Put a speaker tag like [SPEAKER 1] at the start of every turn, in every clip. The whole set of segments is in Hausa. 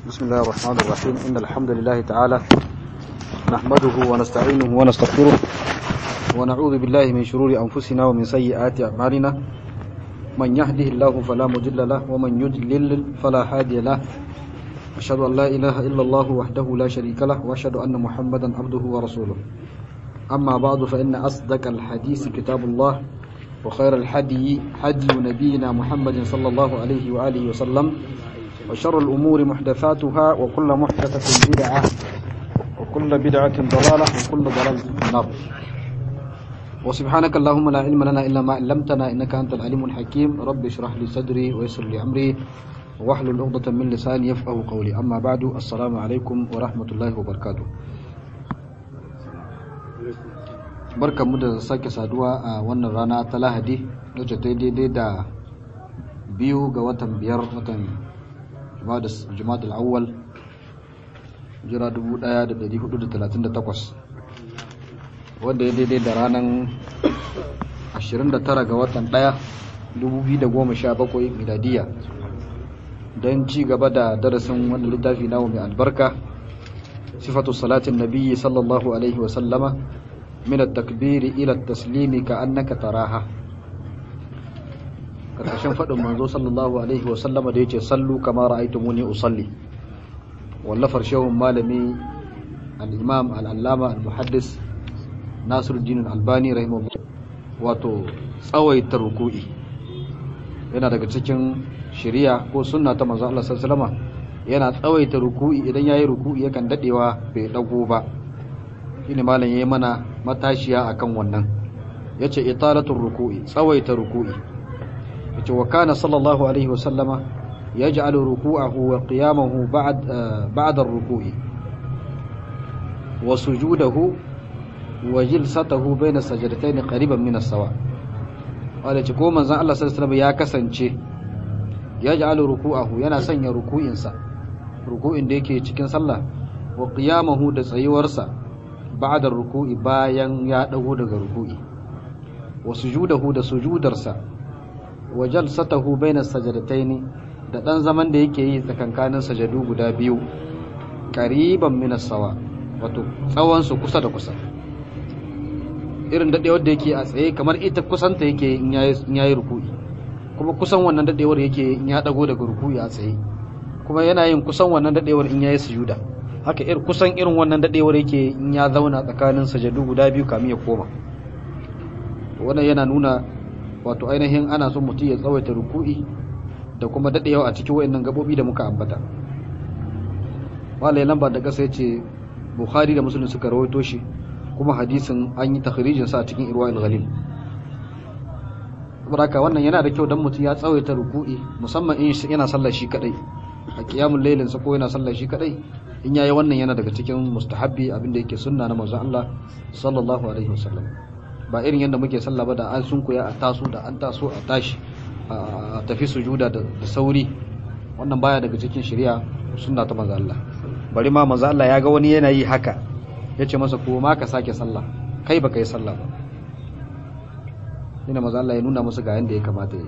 [SPEAKER 1] بسم الله الرحمن الرحيم إن الحمد لله تعالى نحمده ونستعينه ونستغفره ونعوذ بالله من شرور أنفسنا ومن سيئات أعمالنا من يهده الله فلا مضل له ومن يضلل فلا هادي له أشهد أن لا إله إلا الله وحده لا شريك له وأشهد أن محمدا عبده ورسوله أما بعد فإن أصدق الحديث كتاب الله وخير الحدي هدي نبينا محمد صلى الله عليه وآله وسلم وشر الأمور محدثاتها وكل محدثة بدعة وكل بدعة ضلالة وكل ضلالة في النار وسبحانك اللهم لا علم لنا إلا ما علمتنا إنك أنت العليم الحكيم رب اشرح لي صدري ويسر لي أمري واحلل عقدة من لساني يفقهوا قولي أما بعد السلام عليكم ورحمة الله وبركاته barkanmu da sake saduwa a wannan rana ta Lahadi wacce ta daidai da 2 ga watan 5 watan Jumadal Awwal jira 1438 wanda ya daidai da ranar 29 ga watan 1 2017 miladiya don ci gaba da darasin wannan littafi namu mai albarka sifatu salatin nabiyyi sallallahu alaihi wa sallama min at-takbir ila at-taslim ka'annaka taraha karkashin fadin manzo sallallahu alaihi wa sallama da yace sallu kama ra'aytumuni usalli wallafar shehun malami al-imam al-allama al-muhaddis Nasiruddin al-Albani rahimahullah wato tsawaita ruku'i yana daga cikin shari'a ko sunna ta manzo Allah sallallahu alaihi wa sallama yana tsawaita ruku'i idan yayi ruku'i yakan dadewa bai dago ba shine malam yayi mana matashiya akan wannan yace italatul ruku'i tsawaita ruku'i yace wa kana sallallahu alaihi wasallama yaj'alu ruku'ahu wa qiyamahu ba'da ar-ruku'i wa sujudahu wa jilsatahu bayna sajdatayn qariban min as-sawa wala ce ko manzon Allah sallallahu alaihi wasallam ya kasance yaj'alu ruku'ahu yana sanya ruku'insa ruku'in da yake cikin sallah wa qiyamahu da tsayuwarsa ba'da ruku'i bayan ya dago daga ruku'i wa sujudahu da sujudarsa wa jalsatahu baina sajdatayn da dan zaman da yake yi tsakankanin sajadu guda biyu qariban min as-sawa wato tsawon su kusa da kusa irin dadewar da yake a tsaye kamar ita kusanta yake in yayi ruku'i kuma kusan wannan dadewar yake in ya dago daga ruku'i a tsaye kuma yana yin kusan wannan dadewar in yayi sujuda haka kusan irin wannan dadewar yake in ya zauna tsakanin sajadu guda biyu kamin ya koma wannan yana nuna wato ainihin ana son mutum ya tsawaita ruku'i da kuma dadewa a cikin wayannan gabobi da muka ambata wallahi lamba da kasa yace Bukhari da Muslim suka rawaito shi kuma hadisin an yi takhrijin sa a cikin Irwaul Ghalil saboda wannan yana da kyau dan mutum ya tsawaita ruku'i musamman in yana sallar shi kadai a qiyamul lailin sa ko yana sallar shi kadai in yayi wannan yana daga cikin mustahabbi abinda yake sunna na manzon Allah sallallahu alaihi wasallam ba irin yanda muke sallah ba da an sunkuya a taso da an taso a tashi a tafi sujuda da sauri wannan baya daga cikin shari'a sunna ta manzon Allah bari ma manzon Allah ya ga wani yana yi haka yace masa ko ma ka sake sallah kai baka yi sallah ba ina manzon Allah ya nuna musu ga yanda ya kamata yi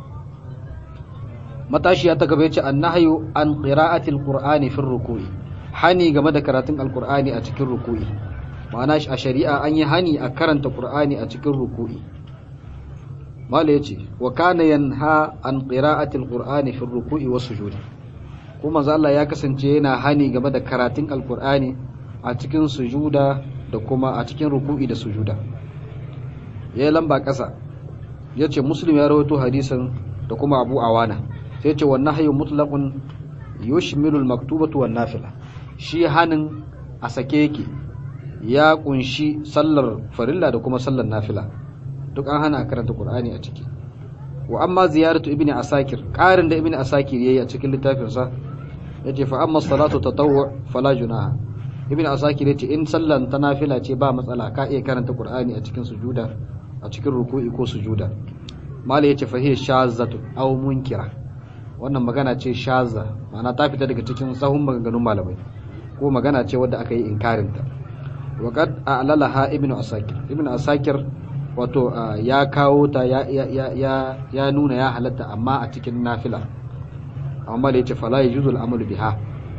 [SPEAKER 1] matashiya ta gaba yace annahyu an qira'atil qur'ani fi ruku'i hani game da karatun alkur'ani a cikin ruku'i ma'ana a shari'a an yi hani a karanta qur'ani a cikin ruku'i mala yace wa kana yanha an qira'ati alqur'ani fi ruku'i was sujudi kuma manzo Allah ya kasance yana hani game da karatun alkur'ani a cikin sujuda da kuma a cikin ruku'i da sujuda yayin lamba kasa yace muslim ya rawaito hadisin da kuma abu awana sai yace wannan hayyu mutlaqun yushmilu almaktubatu wan nafila shi hanin a sake yake ya kunshi sallar farilla da kuma sallar nafila duk an hana karanta Qur'ani a ciki wa amma ziyaratu ibni asakir qarin da ibni asakir yayi a cikin littafin sa yace fa amma salatu tatawwu fala junaha ibni asakir yace in sallan ta nafila ce ba matsala ka iya karanta Qur'ani a cikin sujuda a cikin ruku'i ko sujuda mala yace fa hiya shazatu aw munkira wannan magana ce shaza ma'ana ta fita daga cikin sahun maganganun malamai ko magana ce wadda aka yi inkarinta waqad a'lalaha ibnu asakir wato ya kawo ta ya nuna ya halatta amma a cikin nafila amma da yace fala yujuzul amalu biha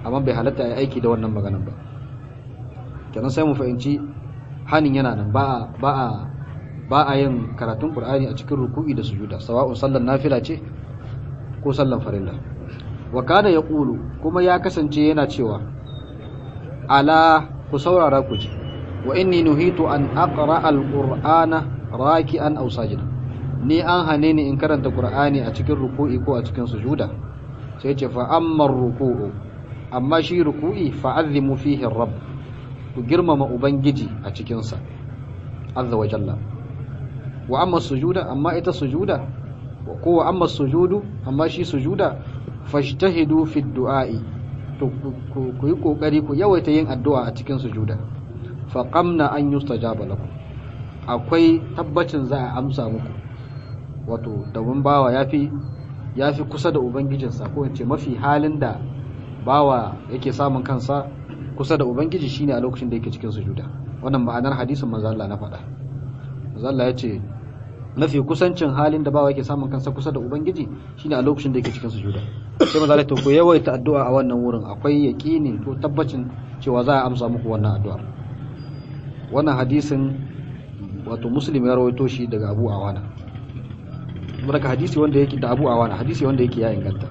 [SPEAKER 1] amma bai halatta a aiki da wannan maganan ba. Kenan sai mu fahimci hanin yana nan, ba a yin karatun Qur'ani a cikin ruku'i da sujuda, sawa'un sallan nafila ce ko sallan farilla. Wa kana yaqulu, kuma ya kasance yana cewa, ala ku saurara ku ji, wa inni nuhitu an aqra al-qur'ana raki'an aw sajidan, ni an hane ni in karanta Qur'ani a cikin ruku'i ko a cikin sujuda. Sai ce fa amma ruku'u, amma shi ruku'i fa'azzimu fihi rabb, ku girmama ubangiji a cikin sa azza wa jalla. Wa amma sujuda, amma ita sujuda, ko wa amma sujudu, amma shi sujuda, fajtahidu fi du'a'i, to ku yi kokari ku yawaita yin addu'a a cikin sujuda. Fa qamna an yustajaba lakum, akwai tabbacin za a amsa muku. Wato domin bawa yafi kusa da ubangijinsa, ko in ce mafi halin da bawa yake samun kansa kusa da ubangiji shine a lokacin da yake cikin sujuda. Wannan ma'anar hadisin manzo Allah na faɗa. Manzo Allah ya ce mafi kusancin halin da bawa yake samun kansa kusa da ubangiji shine a lokacin da yake cikin sujuda. Sai manzo Allah to ku yawaita addu'a a wannan wurin, akwai yaqini to tabbacin cewa za a amsa muku wannan addu'a. Wannan hadisin wato Muslim ya rawaito shi daga Abu Awana. Baraka hadisi wanda yake da Abu Awana, hadisi wanda yake ya inganta.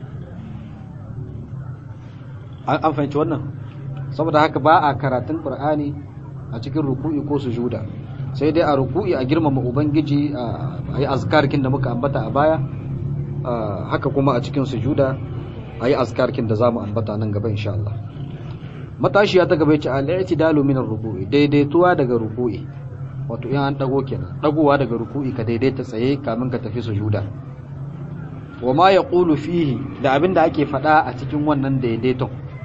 [SPEAKER 1] An fahimci wannan? Saboda haka ba a karatun Qur'ani a cikin ruku'i ko sujuda, sai dai a ruku'i a girmama ubangiji, a yi azkarkin da muka ambata a baya, haka kuma a cikin sujuda a yi azkarkin da zamu ambata nan gaba insha Allah. Matashiya ta gaba yace al-i'tidalu min ar-ruku'i, daidaituwa daga ruku'i, wato in an dago kenan, dagowa daga ruku'i ka daidaita tsaye kamin ka tafi sujuda. Wa ma yaqulu fihi, da abinda ake fada a cikin wannan daidaiton.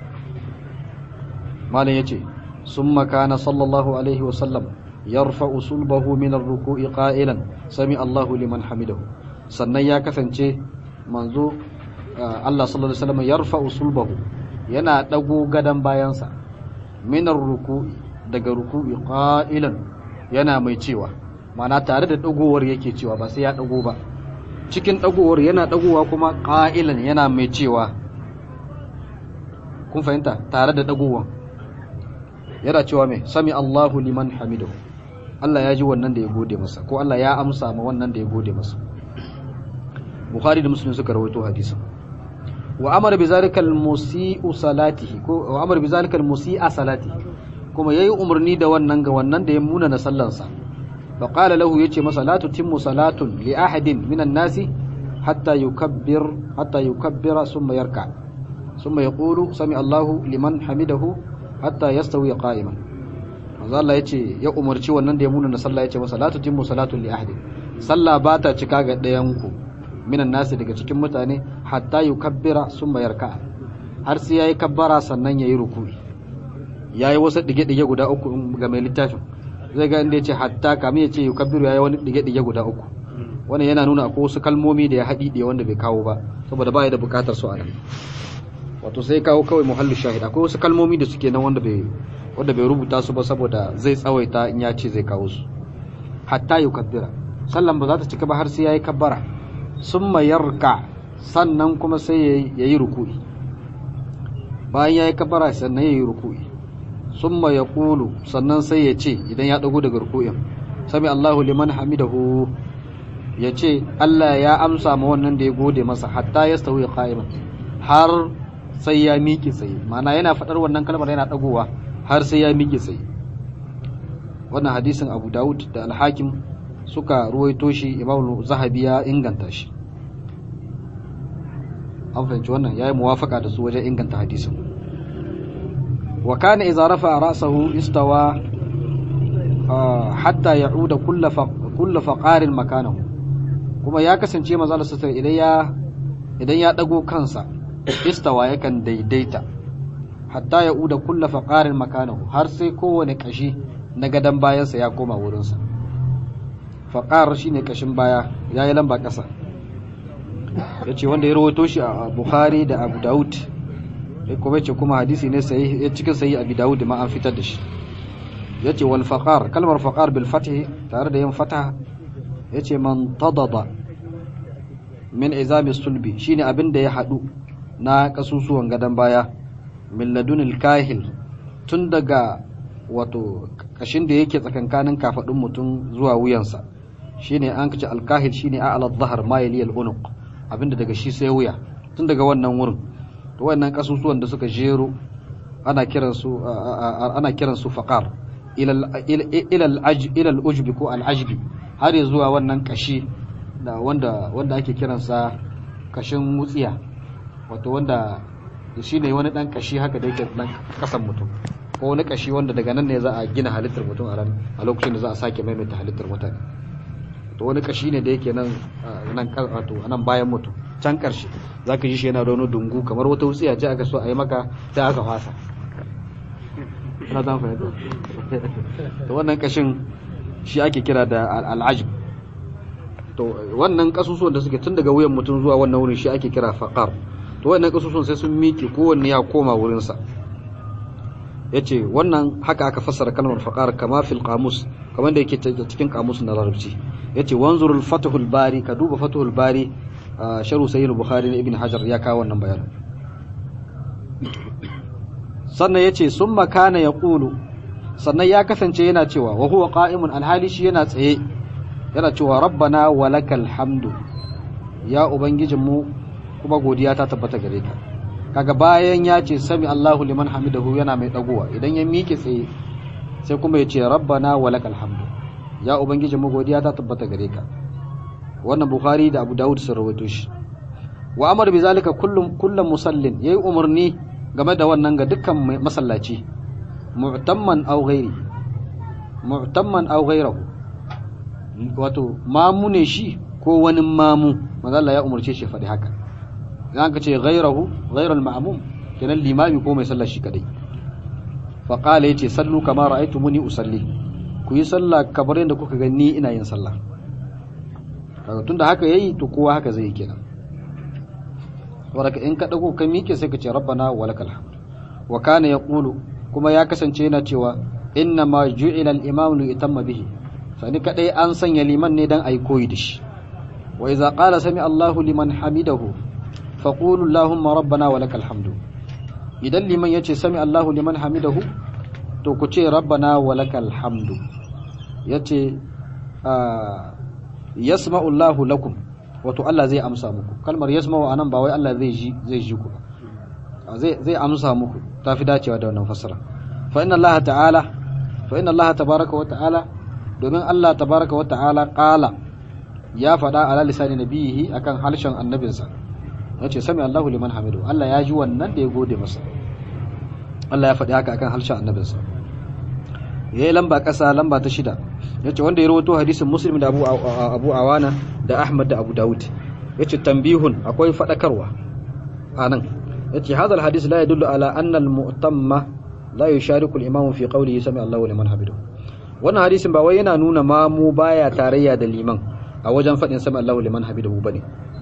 [SPEAKER 1] Malam yace summa kana sallallahu alaihi wa sallam yarfa'u sulbahu min ar-ruku'i qa'ilan sami Allahu liman hamidahu. Sannan ya kasance manzo Allah sallallahu alaihi wasallam yarfa'u sulbahu, yana dago gadan bayansa, min ar-ruku'i, daga ruku'i, qa'ilan, yana mai cewa, mana tare da dagowar yake cewa, ba sai ya dago ba, cikin dagowar yana dagowa kuma qa'ilan, yana mai cewa. Kun fahimta? Tare da dagowar yana cewa mai sami Allahu liman hamidahu, Allah ya ji wannan da ya gode masa, ko Allah ya amsa ma wannan da ya gode masa. Bukhari da Muslim suka rawaito hadisin. Wa amara bi zalika al-musii'u salatihi, ko wa amara bi zalika al-musii'a salatihi, kuma yayi umarni da wannan ga wannan da ya muna na sallansa. Fa qala lahu, yace masa la tutimmu salatun li ahadin minan nasi hatta yukabbira thumma yarka, thumma yaqulu sami Allahu liman hamidahu hatta yastawi qa'iman. Manzo Allah yace, ya umarci wannan da ya muna na sallah, yace masa la tutimmu salatun li ahadin, sallah ba ta cika ga dayan ku minan nasi, daga cikin mutane, hatta yukabbira summa yarka, har sai yayi kabbara sannan yayi ruku'i. Yayi wasu dige-dige guda uku ga mai littafin, zai ga inda yace hatta, kamin yace yukabbiru yayi wani dige-dige guda uku. Wannan yana nuna akwai wasu kalmomi da ya haɗi wanda bai kawo ba, saboda ba ya da bukatar su a nan. Wato sai kawo kawai muhallu shahid, akwai wasu kalmomi da suke nan wanda bai rubuta su ba, saboda zai tsawaita in ya ce zai kawo su. Hatta yukabbira, sallan ba za ta cika ba har sai yayi kabbara. Summa yarka, sannan kuma sai yayi ruku'i. Bayan yayi kabbara sannan yayi ruku'i. Summa yaqulu, sannan sai ya ce idan ya dago daga ruku'in, sami Allahu liman hamidahu, ya ce Allah ya amsa ma wannan da ya gode masa, hatta yastawi qa'iman, har sai ya miƙe tsaye. Ma'ana yana faɗar wannan kalmar yana dagowa har sai ya miƙe tsaye. Wannan hadisin Abu Dawud da Al-Hakim suka ruwaito shi, Imam Zahabi ya inganta shi. An fahimci wannan, yayi muwafaka da su wajen inganta hadisin. Wa kana idza rafa'a ra'sahu istawa hatta ya'uda kullu faqarin makanahu. Kuma ya kasance manzo Allah sallallahu alaihi wasallam idan ya dago kansa, istawa yakan daidaita, hatta ya'uda kullu faqarin makanahu, har sai kowane kashi na gadan bayansa ya koma wurinsa. Faqar shine kashin baya, yayi lamba kasa. Yace wanda ya rawaito shi a Bukhari da Abu Dawud, kuma yace kuma hadisi ne sai cikin sahih Abi Dawud ma an fitar da shi. Yace wal faqar, kalmar faqar bil fath, tare da yin fataha, yace man tadada min izami sulbi, shine abin da ya hadu na kasusuwan gadan baya, min ladunil kahil, tun daga wato kashin da yake tsakankanin kafadun mutum zuwa wuyansa, shine an kace alkahil shine a'la adh-dhahr ma yali al-unuq, abinda daga shi sai wuya, tun daga wannan wurin to wannan kasusuwan da suka jero ana kiransu faqar ila al-ujbi ko al-ajbi, har zuwa wannan kashi da wanda ake kiransa kashin mutsiya, wato wanda shine wani dan kashi haka da yake dan kasan mutum, ko wani kashi wanda daga nan ne za a gina halittar mutum a lokacin da za a sake maimaita halittar mutane. To wani kashi ne da yake nan wato nan bayan mutum can karshe zaka ji shi yana da wani dungu kamar wata wutsiya ce aka so a yi maka sai aka fasa. Ina zan fahimta. To wannan kashin shi ake kira da al-ajb. To wannan kasusuwan da suke tun daga wuyan mutum zuwa wannan wurin shi ake kira faqar. To wannan kasusuwan sai sun miƙe kowanne ya koma wurin sa. Yace wannan haka aka fassara kalmar faqar kama fil qamus, kamar da yake cikin qamus na Larabci. Yace wanzurul fathul bari, ka duba fathul bari sharu sayyid bukhari na ibn hajar ya kawo wannan bayanin. Sannan yace summa kana yaqulu, sannan ya kasance yana cewa wa huwa qa'imun, alhali shi yana tsaye, yana cewa rabbana walakal hamdu, ya ubangijinmu kuma godiya ta tabbata gare ka. Kaga bayan ya ce sami Allahu liman hamidahu yana mai dagowa, idan ya miƙe tsaye sai kuma ya ce rabbana walakal hamdu, ya ubangijinmu godiya ta tabbata gare ka. Wannan Bukhari da Abu Dawud sun rawaito shi. Wa amara bi zalika kullum musallin, yayi umarni game da wannan ga dukkan masallaci, mu'tamman aw ghayrahu, wato mamu ne shi ko wani mamu, manzo Allah ya umarce shi faɗi haka. Idan ka ce ghayral ma'mum, kenan limami ko mai sallah shi kadai. Fa qala yace sallu kama ra'aytumuni usalli, ku yi sallah kamar yadda kuka gani ina yin sallah. Kaga tunda haka yayi to kowa haka zai yi kenan. Waraka in ka dago ka miƙe sai ka ce rabbana walakal hamd. Wa kana yaqulu, kuma ya kasance yana cewa inna ma ju'ila al-imam li yutamma bihi, sani kadai an sanya liman ne dan ayi koyi da shi. Wa idza qala sami Allahu liman hamidahu faqulu allahumma rabbana walakal hamdu, idan liman yace sami Allahu liman hamidahu to ku ce rabbana walakal hamdu. Yace yasma'u Allahu lakum, wato Allah zai amsa muku. Kalmar yasma'u anan ba wai Allah zai ji ku, zai amsa muku, tafi dacewa da wannan fassara. fa inna Allah tabaraka wa ta'ala, domin Allah tabaraka wa ta'ala qala, ya faɗa ala lisani nabiyihi, akan harshen annabinsa, yace sami Allahu liman hamidu, Allah ya ji wannan da ya gode masa. Allah ya faɗi haka akan harshen annabinsa. Yayi lamba ƙasa, lamba ta 6, yace wanda ya rawaito hadisin Muslim da Abu Awana da Ahmad da Abu Dawud, yace tambihun, akwai fadakarwa anan. Yace hadal hadis la yadullu ala anna al-mu'tamma la yushariku al-imam fi qawlihi sami Allahu liman hamidu. Wannan hadisin ba wai yana nuna mamu baya tarayya da liman a wajen fadin sami Allahu liman hamidu bane.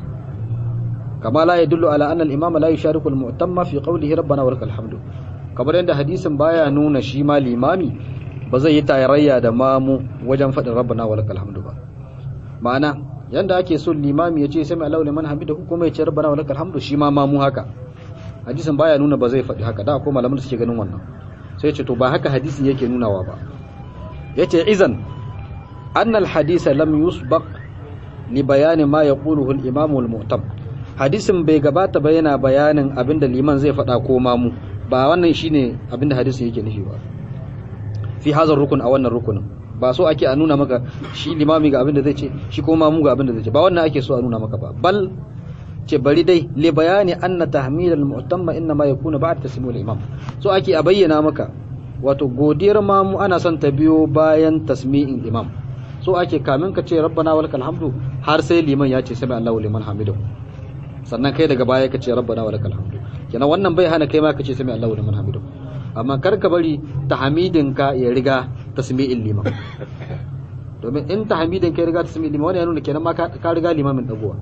[SPEAKER 1] Kama la yadullu ala anna al-imam la yushariku al-mu'tamma fi qawlihi rabbana walakal hamdu. Kamar yadda hadisin baya nuna shi ma limami ba zai yi tarayya da mamu wajen fadin rabbana walakal hamdu ba. Ma'ana yanda ake so limami ya ce sami Allahu liman hamidu kuma ya ce rabbana walakal hamdu, shi ma mamu haka. Hadisin baya nuna ba zai faɗi haka, da akwai malaman da suke ganin wannan. Sai ce to ba haka hadisin yake nunawa ba. Yace izan anna al-hadisa lam yusbaq li bayani ma yaquluhu al-imam wal-mu'tam. Hadisin bai gabata ba yana bayanin abinda liman zai faɗa ko mamu, ba wannan shine abinda hadisin yake nufi ba. Fi hazar rukun, a wannan rukunin ba so ake a nuna maka shi limami ga abinda zai ce, shi ko mamu ga abinda zai ce, ba wannan ake so a nuna maka ba. Bal ce bari dai li bayani anna tahmid al-mu'tamma inna ma yakunu ba'da tasmiyul imam, so ake a bayyana maka wato godiyar mamu ana son ta biyo bayan tasmi'in imam. So ake kamin ka ce rabbana walakal hamdu har sai liman ya ce sami Allahu liman hamidahu, sannan kai daga baya ka ce rabbana walakal hamdu. Kenan wannan bai hana kai ma ka ce sami Allahu liman hamidahu, amma kar ka bari tahmidin ka ya riga tasmi'in liman. Domin in tahmidin ka ya riga tasmi'in liman, wannan ya nuna kenan ma ka riga limamin dagowa.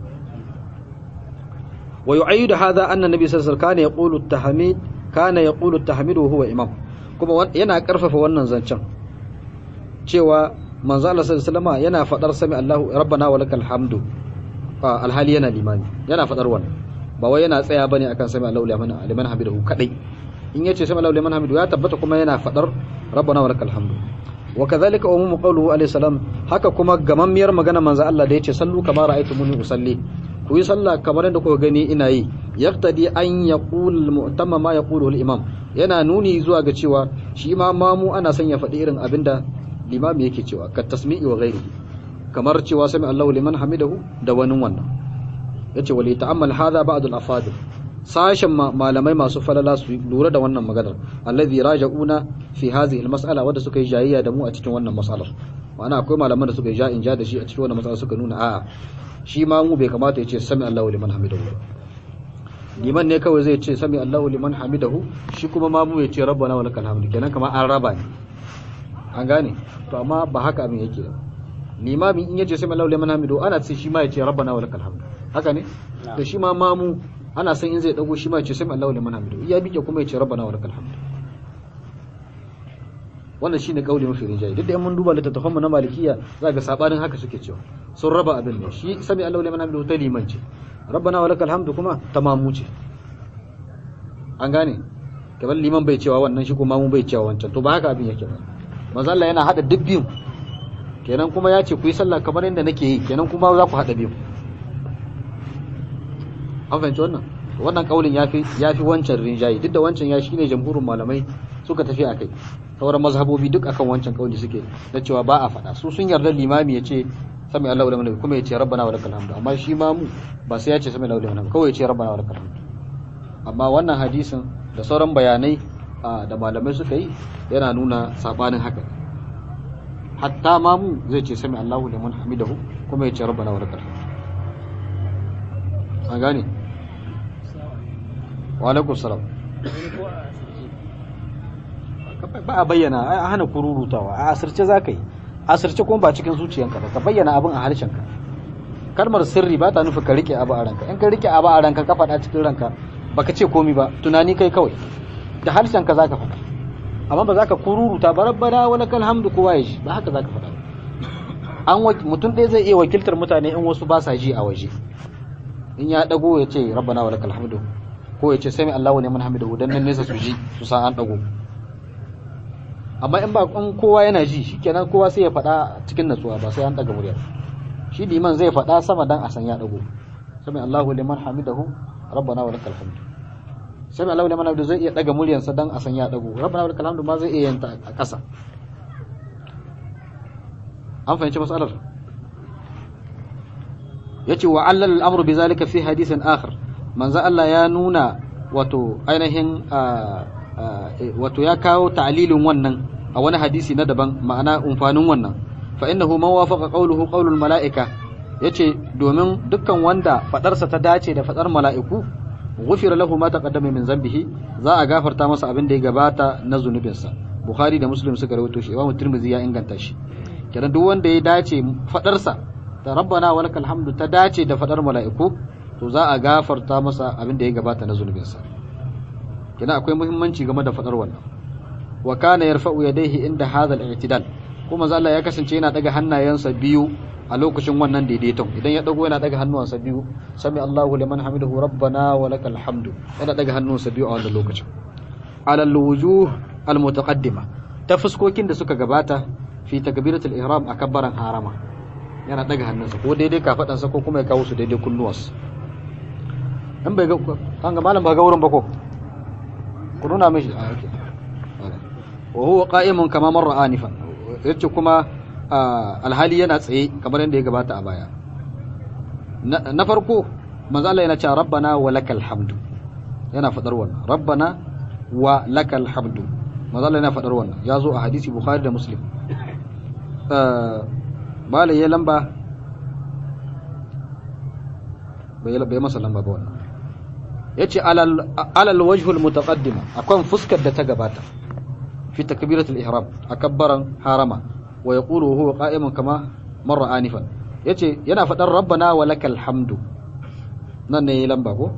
[SPEAKER 1] ويؤيد هذا أن النبي صلى الله عليه وسلم كان يقول التحميد وهو إمام. كما yana karfafa wannan zancen cewa manzo Allah sallallahu alaihi wasallam yana fadar sami Allahu rabbana walakal hamdu alhali yana limami, yana fadar wannan, ba wai yana tsaya bane akan sami Allahu liman hamidahu kadai. in yace sami Allahu liman hamidu ya tabbata kuma yana fadar rabbana walakal hamdu. Wa kadhalika umumu qawluhu alayhi salam, haka kuma gamammiyar magana manzo Allah da yace sallu kama ra'aytumuni usalli, ku yi sallah kamar yadda kuka gani ina yi, yaqtadi an yaqul mu'tamma ma yaqulu al-imam, yana nuni zuwa ga cewa shi ma mamu ana son ya faɗi irin abinda limami yake cewa, ka tasmi'i wa ghairi, kamar cewa sami Allahu liman hamidahu da wani wannan. Yace wali ta'ammal hadha ba'd al-afadil, sashen malamai masu falala su lura da wannan maganar, alladhi raja'una fi hadhihi al-mas'ala, wanda suka yi jayayya da mu a cikin wannan mas'alar. Ma'ana akwai malaman da suka yi ja'in ja da shi a cikin wannan mas'alar, suka nuna a'a shi ma mu bai kamata ya ce sami Allahu liman hamidahu, liman ne kawai zai ce sami Allahu liman hamidahu, shi kuma ma mu ya ce rabbana walakal hamdu, kenan kamar an raba ne, an gane. To amma ba haka abin yake ba. Limamin in yace sami Allahu liman hamidahu, ana ce shi ma ya ce rabbana walakal hamdu, haka ne. To shi ma mamu ana san in zai dago shi ma ya ce sami Allahu liman hamidahu, ya bike kuma ya ce rabbana walakal hamdu. Wannan shine kauli mafi rinjaye. Duk da mun duba littattafan mu na malikiya za ga sabanin haka suke cewa, sun raba abin ne, shi sami Allahu liman hamidahu ta liman ce, rabbana walakal hamdu kuma tamamu ce, an gane. Kamar liman bai cewa wannan, shi kuma mu bai cewa wancan, to ba haka abin yake ba. Manzo Allah yana hada duk biyu, kenan kuma ya ce ku yi sallah kamar yadda nake yi, kenan kuma za ku hada biyu. An fahimci wannan kaulin yafi wancan rinjaye, duk da wancan ya shine jamhurin malamai suka tafi akai. Sauran mazhabobi duk akan wancan kauli suke, da cewa ba a faɗa. Su sun yarda limami ya ce sami Allahu liman hamidahu kuma ya ce rabbana walakal hamdu, amma shi ma mu ba sai ya ce sami Allahu liman hamidahu, kawai ya ce rabbana walakal hamdu. Amma wannan hadisin da sauran bayanai da malamai suka yi yana nuna sabanin haka. Hatta ma mu zai ce sami Allahu liman hamidahu kuma ya ce rabbana walakal hamdu. An gane? Wa alaikum salam. Ba a bayyana, a hana kururutawa, a asirce za ka yi, asirce kuma ba cikin zuciyanka ba, ka bayyana abin a harshenka. Kalmar sirri ba ta nufi ka rike abu a ranka, in ka rike abu a ranka ka faɗa cikin ranka baka ce komi ba, tunani kai kawai, da harshenka za ka faɗa, amma ba za ka kururuta ba rabbana walakal hamdu kowa ya ji, ba haka za ka faɗa. Mutum ɗaya zai iya wakiltar mutane in wasu ba sa ji a waje, in ya ɗago ya ce rabbana walakal hamdu, ko ya ce sami Allahu liman hamidahu, dan nan nesa su ji su san an ɗago. Amma in kowa yana ji, shikenan kowa sai ya faɗa cikin natsuwa, ba sai an daga murya. Shi liman zai faɗa sama dan a san ya dago, sami Allahu liman hamidahu rabbana walakal hamd. Sami Allahu liman hamidahu zai iya daga muryarsa dan a san ya dago, rabbana walakal hamd ma zai iya yanta a ƙasa. An fahimci masalar. Yace wa allal al-amru bi zalika fi hadithin akhar, manzo Allah ya nuna wato ainihin wato ya kawo ta'lilin wannan a wani hadisi na daban, ma'ana umfanin wannan. Fa innahu man wafaqa qawluhu qawlul malaika, yace domin dukkan wanda fadarsa ta dace da fadar mala'iku, ghufira lahu ma taqaddama min zambihi, za a gafarta masa abin da ya gabata na zunubinsa. Bukhari da Muslim suka rawaito shi, Imam Tirmidhi ya inganta shi. Kenan duk wanda ya dace fadarsa da rabbana walakal hamdu ta dace da fadar mala'iku, to za a gafarta masa abin da ya gabata na zunubinsa. Kina akwai muhimmanci game da fadar wannan. Wa kana yarfa'u yadayhi inda hadha al-i'tidal, kuma manzo Allah ya kasance yana daga hannayensa biyu a lokacin wannan daidaiton. Idan ya dago yana daga hannuwansa biyu, sami Allahu liman hamidahu rabbana wa lakal hamdu, yana daga hannunsa biyu a wannan lokacin. Ala al-wujuh al-mutaqaddima, ta fuskokin da suka gabata fi takbiratul ihram a kabbaran harama, yana daga hannunsa ko daidai kafadansa ko kuma ya kawo su daidai kunnuwansa. In bai ga an ga malam ba ga wurin ba ko ku nuna mishi wa huwa qa'imun kama marra anifan, yace kuma alhali yana tsaye kamar yadda ya gabata a baya. Na farko manzo Allah yana cewa rabbana wa lakal hamdu, yana fadar wannan rabbana wa lakal hamdu, manzo Allah yana fadar wannan, ya zo a hadisi Bukhari da Muslim. Bala ya lamba bai masa lamba ba wannan. Yace alal wajhul mutaqaddima, akan fuskar da ta gabata fi takbiratul ihram, akabbaran harama, wa yaqulu huwa qa'imun kama marra anifan, yace yana fadar rabbana wa lakal hamdu, nan ne lamba ko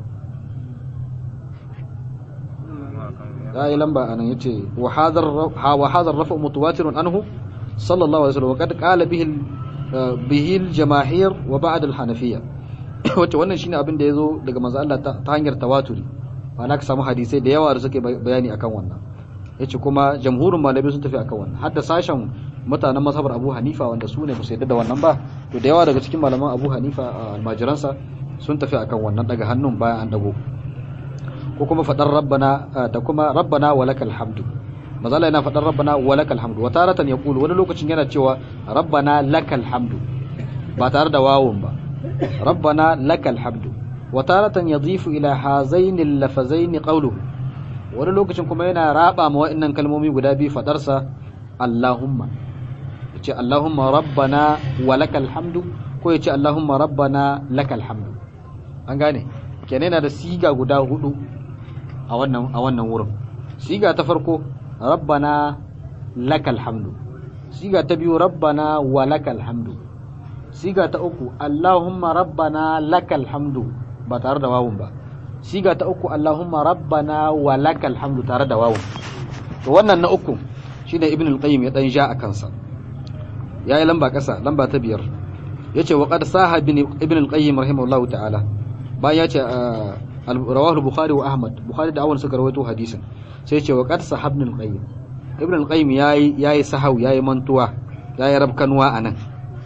[SPEAKER 1] yayi lamba anan, yace wa hadar rafu mutawatirun anhu sallallahu alaihi wasallam, wa qad qala bihi al-jamaahir wa ba'd al-hanafiyya. Wato wannan shine abin da yazo daga manzo Allah ta hanyar tawaturi, ana ka samu hadisai da yawa da suke bayani akan wannan. Yace kuma jamhurin malamai sun tafi akan wannan, hadda sashen mutanen mazhabar Abu Hanifa wanda su ne ba su yarda da wannan ba, to da yawa daga cikin malaman Abu Hanifa almajiransa sun tafi akan wannan daga hannun bayan an dago. Ko kuma fadar rabbana da kuma rabbana walakal hamdu, mazala yana fadar rabbana walakal hamdu, wa taratan yaqulu, wani lokacin yana cewa rabbana lakal hamdu ba tare da wawun ba, rabbana lakal hamdu. Wa taratan yadhifu ila hazainil lafazaini qawluhu, wani lokacin kuma yana raba ma wa'annan kalmomi guda biyu fadarsa Allahumma, yace Allahumma rabbana walakal hamdu, ko yace Allahumma rabbana lakal hamdu. An gane kenan yana da siga guda hudu a wannan wurin. Siga ta farko rabbana lakal hamdu, siga ta biyu rabbana walakal hamdu, siga ta uku Allahumma rabbana lakal hamdu ba tare da wawun ba, siga ta uku Allahumma rabbana walakal hamdu tare da wawun. To wannan na uku shine Ibn al-Qayyim ya dan ja a kansa, yayi lamba kasa, lamba ta 5, yace wa qad saha Ibn al-Qayyim rahimahullahu ta'ala, bayan yace rawahu Bukhari wa Ahmad, Bukhari da Awan suka rawaito hadisin, sai yace wa qad sahab Ibn al-Qayyim, Ibn al-Qayyim yayi sahau, yayi mantuwa, yayi rabkanwa anan.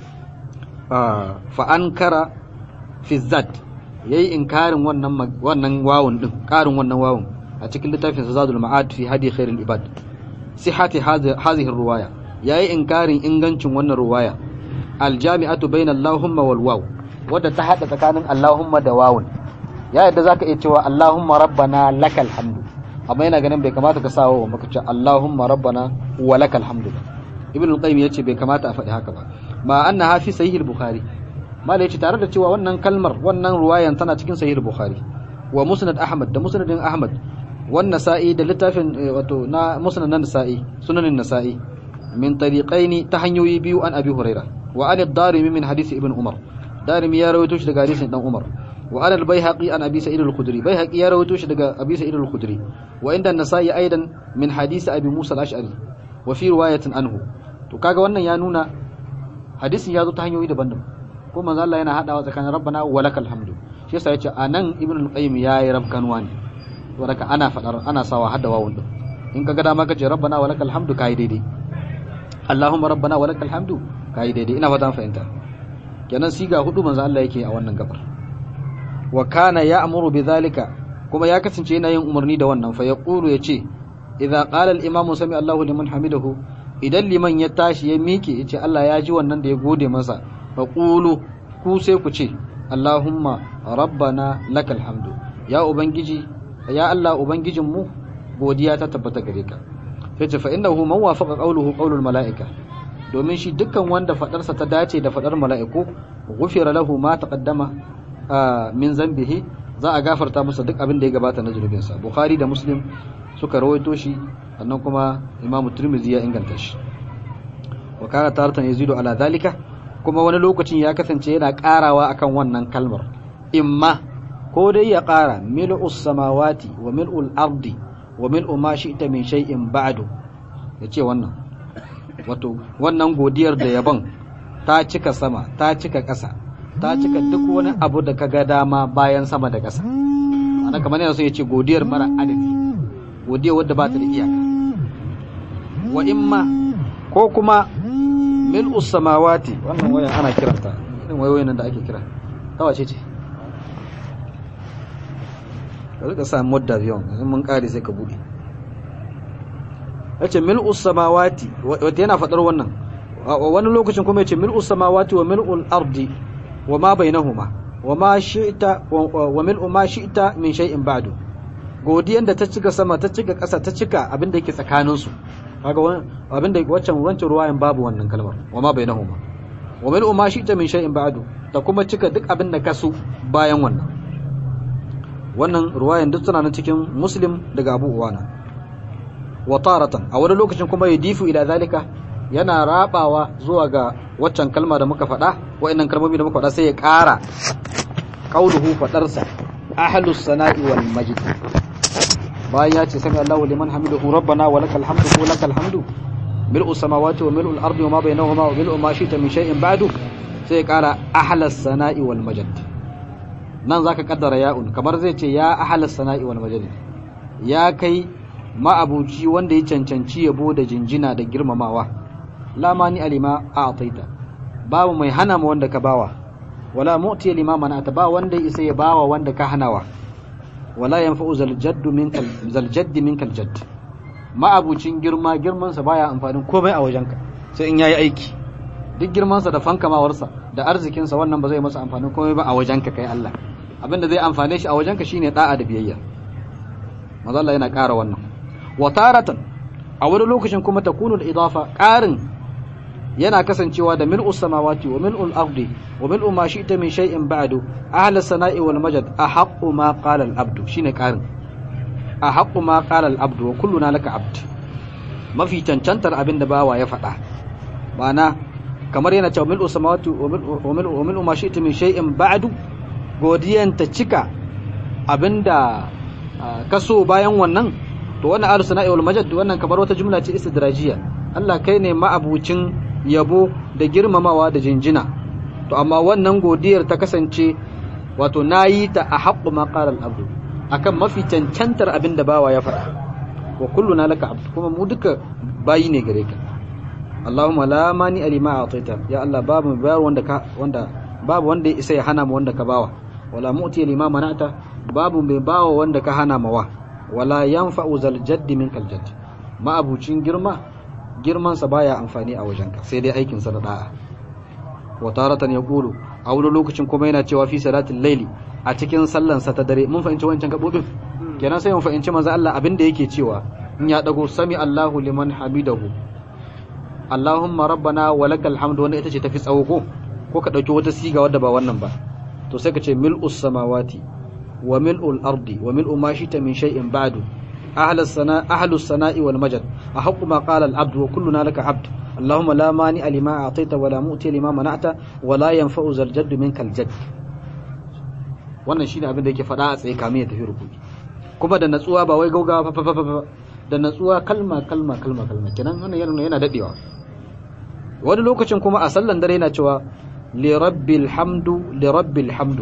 [SPEAKER 1] Fa ankara fi zad, yayi inkarin wannan wawun din, karin wannan wawun a cikin littafin Zadul Ma'ad fi hadi khairul ibad, sihhati hadhihi ruwaya, yayi inkarin ingancin wannan ruwaya aljami'atu bayna Allahumma wal waw, wadda ta hada tsakanin Allahumma da wawun. Ya yadda zaka iya cewa Allahumma rabbana lakal hamdu, amma yana ganin bai kamata ka sawo maka ce Allahumma rabbana wa lakal hamdu. Ibn al-Qayyim yace bai kamata a faɗi haka ba, ma annaha fi sahih al-Bukhari, mala yace tare da cewa wannan kalmar, wannan ruwayan tana cikin sahih al-Bukhari wa musnad Ahmad da musnadin Ahmad, wan Nasa'i da littafin wato na musnad Nasa'i, sunanin Nasa'i, min tariqaini, ta hanyoyi biyu, an Abi Hurairah wa an ad-Darimi min hadisi Ibn Umar, Darimi ya rawaito shi daga hadisin dan Umar, wa an al-Baihaqi an Abi Sa'id al-Khudri, Baihaqi ya rawaito shi daga Abi Sa'id al-Khudri, wa inda an-Nasa'i aidan min hadisi Abi Musa al-Ash'ari wa fi riwayatin anhu. To kaga wannan ya nuna hadisin ya zo ta hanyoyi daban-daban, ko manzo Allah yana hadawa tsakanin rabbana wa lakal hamdu. Shi yasa yace anan Ibn al-Qayyim yayi rabkanwa ne, wadaka ana fadar, ana sawa hadda wawun din. In kaga dama kace rabbana wa lakal hamdu kai daidai, Allahumma rabbana wa lakal hamdu kai daidai. Ina fata fahimta. Kenan siga hudu manzo Allah yake a wannan gabar. Wa kana ya'muru bidhalika, kuma ya kasance yana yin umarni da wannan, fa yaqulu yace idza qala al-imamu sami Allahu liman hamidahu, idan liman ya tashi ya miƙe yace Allah ya ji wannan da ya gode masa, fa qulu, ku sai ku ce Allahumma rabbana lakal hamdu, ya ubangiji, ya Allah ubangijinmu, godiya ta tabbata gare ka. Yace fa innahu man wafaqa qawluhu qawlul malaika, domin shi dukkan wanda fadarsa ta dace da fadar mala'iku, ghufira lahu ma taqaddama min zambihi, za a gafarta masa duk abin da ya gabata na zunubinsa. Bukhari da Muslim suka rawaito shi, sannan kuma Imam Tirmidhi ya inganta shi. Wa kana taratan yazidu ala dhalika, kuma wani lokacin ya kasance yana karawa akan wannan kalmar, imma ko dai ya kara mil'us samawati wa mil'ul ardi wa mil'u ma shi'ta min shay'in ba'du, yace wannan wato wannan godiyar da yabon ta cika sama, ta cika ƙasa, ta cika duk wani abu da kaga dama bayan sama da ƙasa. Ana kamar yana so yace godiyar mara adadi, godiyar wadda ba ta da iyaka. Wa imma ko kuma mil'us samawati, wannan wayan ana kiranta irin wayoyin da ake kira ta wace ce, ka rika sa modda biyon, in mun kare sai ka bude. Yace mil'us samawati, wata yana fadar wannan. Wani lokacin kuma yace mil'us samawati wa mil'ul ardi wa ma bainahuma wa ma shi'ta wa mil'u ma shi'ta min shay'in ba'du, godiyan da ta cika sama, ta cika ƙasa, ta cika abin da yake tsakanin su. Kaga abin da wancan ruwayan babu wannan kalmar wa ma bainahuma, wa mil'u ma shi'ta min shay'in ba'du, ta kuma cika duk abin da kasu bayan wannan. Wannan ruwayan duk suna nan cikin Muslim daga Abu Uwana. Wa taratan, a wani lokacin kuma yadifu ila zalika, yana rabawa zuwa ga waccan kalma da muka faɗa, wa'annan kalmomi da muka faɗa, sai ya ƙara qauluhu, fadarsa ahlus sana'i wal majd, bayan ya ce sami Allahu liman hamidahu rabbana wa lakal hamdu, ko lakal hamdu mil'u samawati wa mil'u al-ardi wa ma bainahuma wa mil'u ma shi'ta min shay'in ba'du, sai ya ƙara ahlus sana'i wal majd. nan zaka kaddara ya'un kamar zai ce ya ahlus sana'i wal majd ya kai ma'abuci wanda ya cancanci yabo da jinjina da girmamawa la mani alima a'taita babu mai hana ma wanda ka bawa wala mu'ti lima mana'ata ba wanda isa ya bawa wanda ka hanawa wala yanfa'u zal jaddu minkal jadd ma'abucin girman sa baya amfanin komai a wajenka sai in yayi aiki duk girman sa da fankamawarsa da arzikin sa wannan ba zai masa amfanin komai ba a wajenka kai Allah abinda zai amfane shi a wajenka shine da'a da biyayya manzo Allah yana ƙara wannan wa taratan a wani lokacin kuma takunu al-idafa ƙarin yana kasancewa da mil'us samawati wa mil'ul ardi wa mil'u ma shi'ta min shay'in ba'du ahla sana'i wal majd ahaqqu ma qala al-abdu shine ƙarin ahaqqu ma qala al-abdu wa kulluna laka abd mafi cancantar abinda bawa ya faɗa ma'ana kamar yana cewa mil'us samawati wa mil'u ma shi'ta min shay'in ba'du godiyan ta cika abinda kaso bayan wannan to wannan ahlu sana'i wal majd wannan kamar wata jumla ce istidrajiya Allah kai ne ma'abucin yabo da girmamawa da jinjina to amma wannan godiyar ta kasance wato nayi ta a haqqu ma qala al-abdu akan mafi cancantar abinda bawa ya faɗa wa kulluna laka abd kuma mu duka bayi ne gare ka Allahumma la mani alima a'taita ya Allah babu bayar wanda babu wanda ya isa ya hana mu wanda ka bawa wala mu'ti lima mana'ta babu mai bawa wanda ka hana mawa wala yanfa'u zal jaddi minkal jadd ma abucin girmansa baya amfani a wajenka sai dai aikinsa da da'a wa taratan yaqulu a wani lokacin kuma yana cewa fi salatil layli a cikin sallansa ta dare mun fahimci wancan gabobin kenan sai mun fahimci manzo Allah abinda yake cewa in ya dago sami Allahu liman hamidahu Allahumma rabbana walakal hamdu wanda ita ce tafi tsawo ko ka dauki wata siga wadda ba wannan ba to sai ka ce mil'us samawati wa mil'ul ardi wa mil'u ma shita min shay'in ba'du أهل السناء والمجد أحق ما قال العبد وكلنا لك عبد اللهم لا مانع لما أعطيت ولا مؤتي لما منعت ولا ينفع ذا الجد منك الجد wannan shine abin da yake faɗa a tsaye kamin ya tafi rukuki kuma da natsuwa ba wai gaugawa da natsuwa kalma kenan wannan yana dadewa wani lokacin kuma a sallan dare yana cewa li rabbil hamdu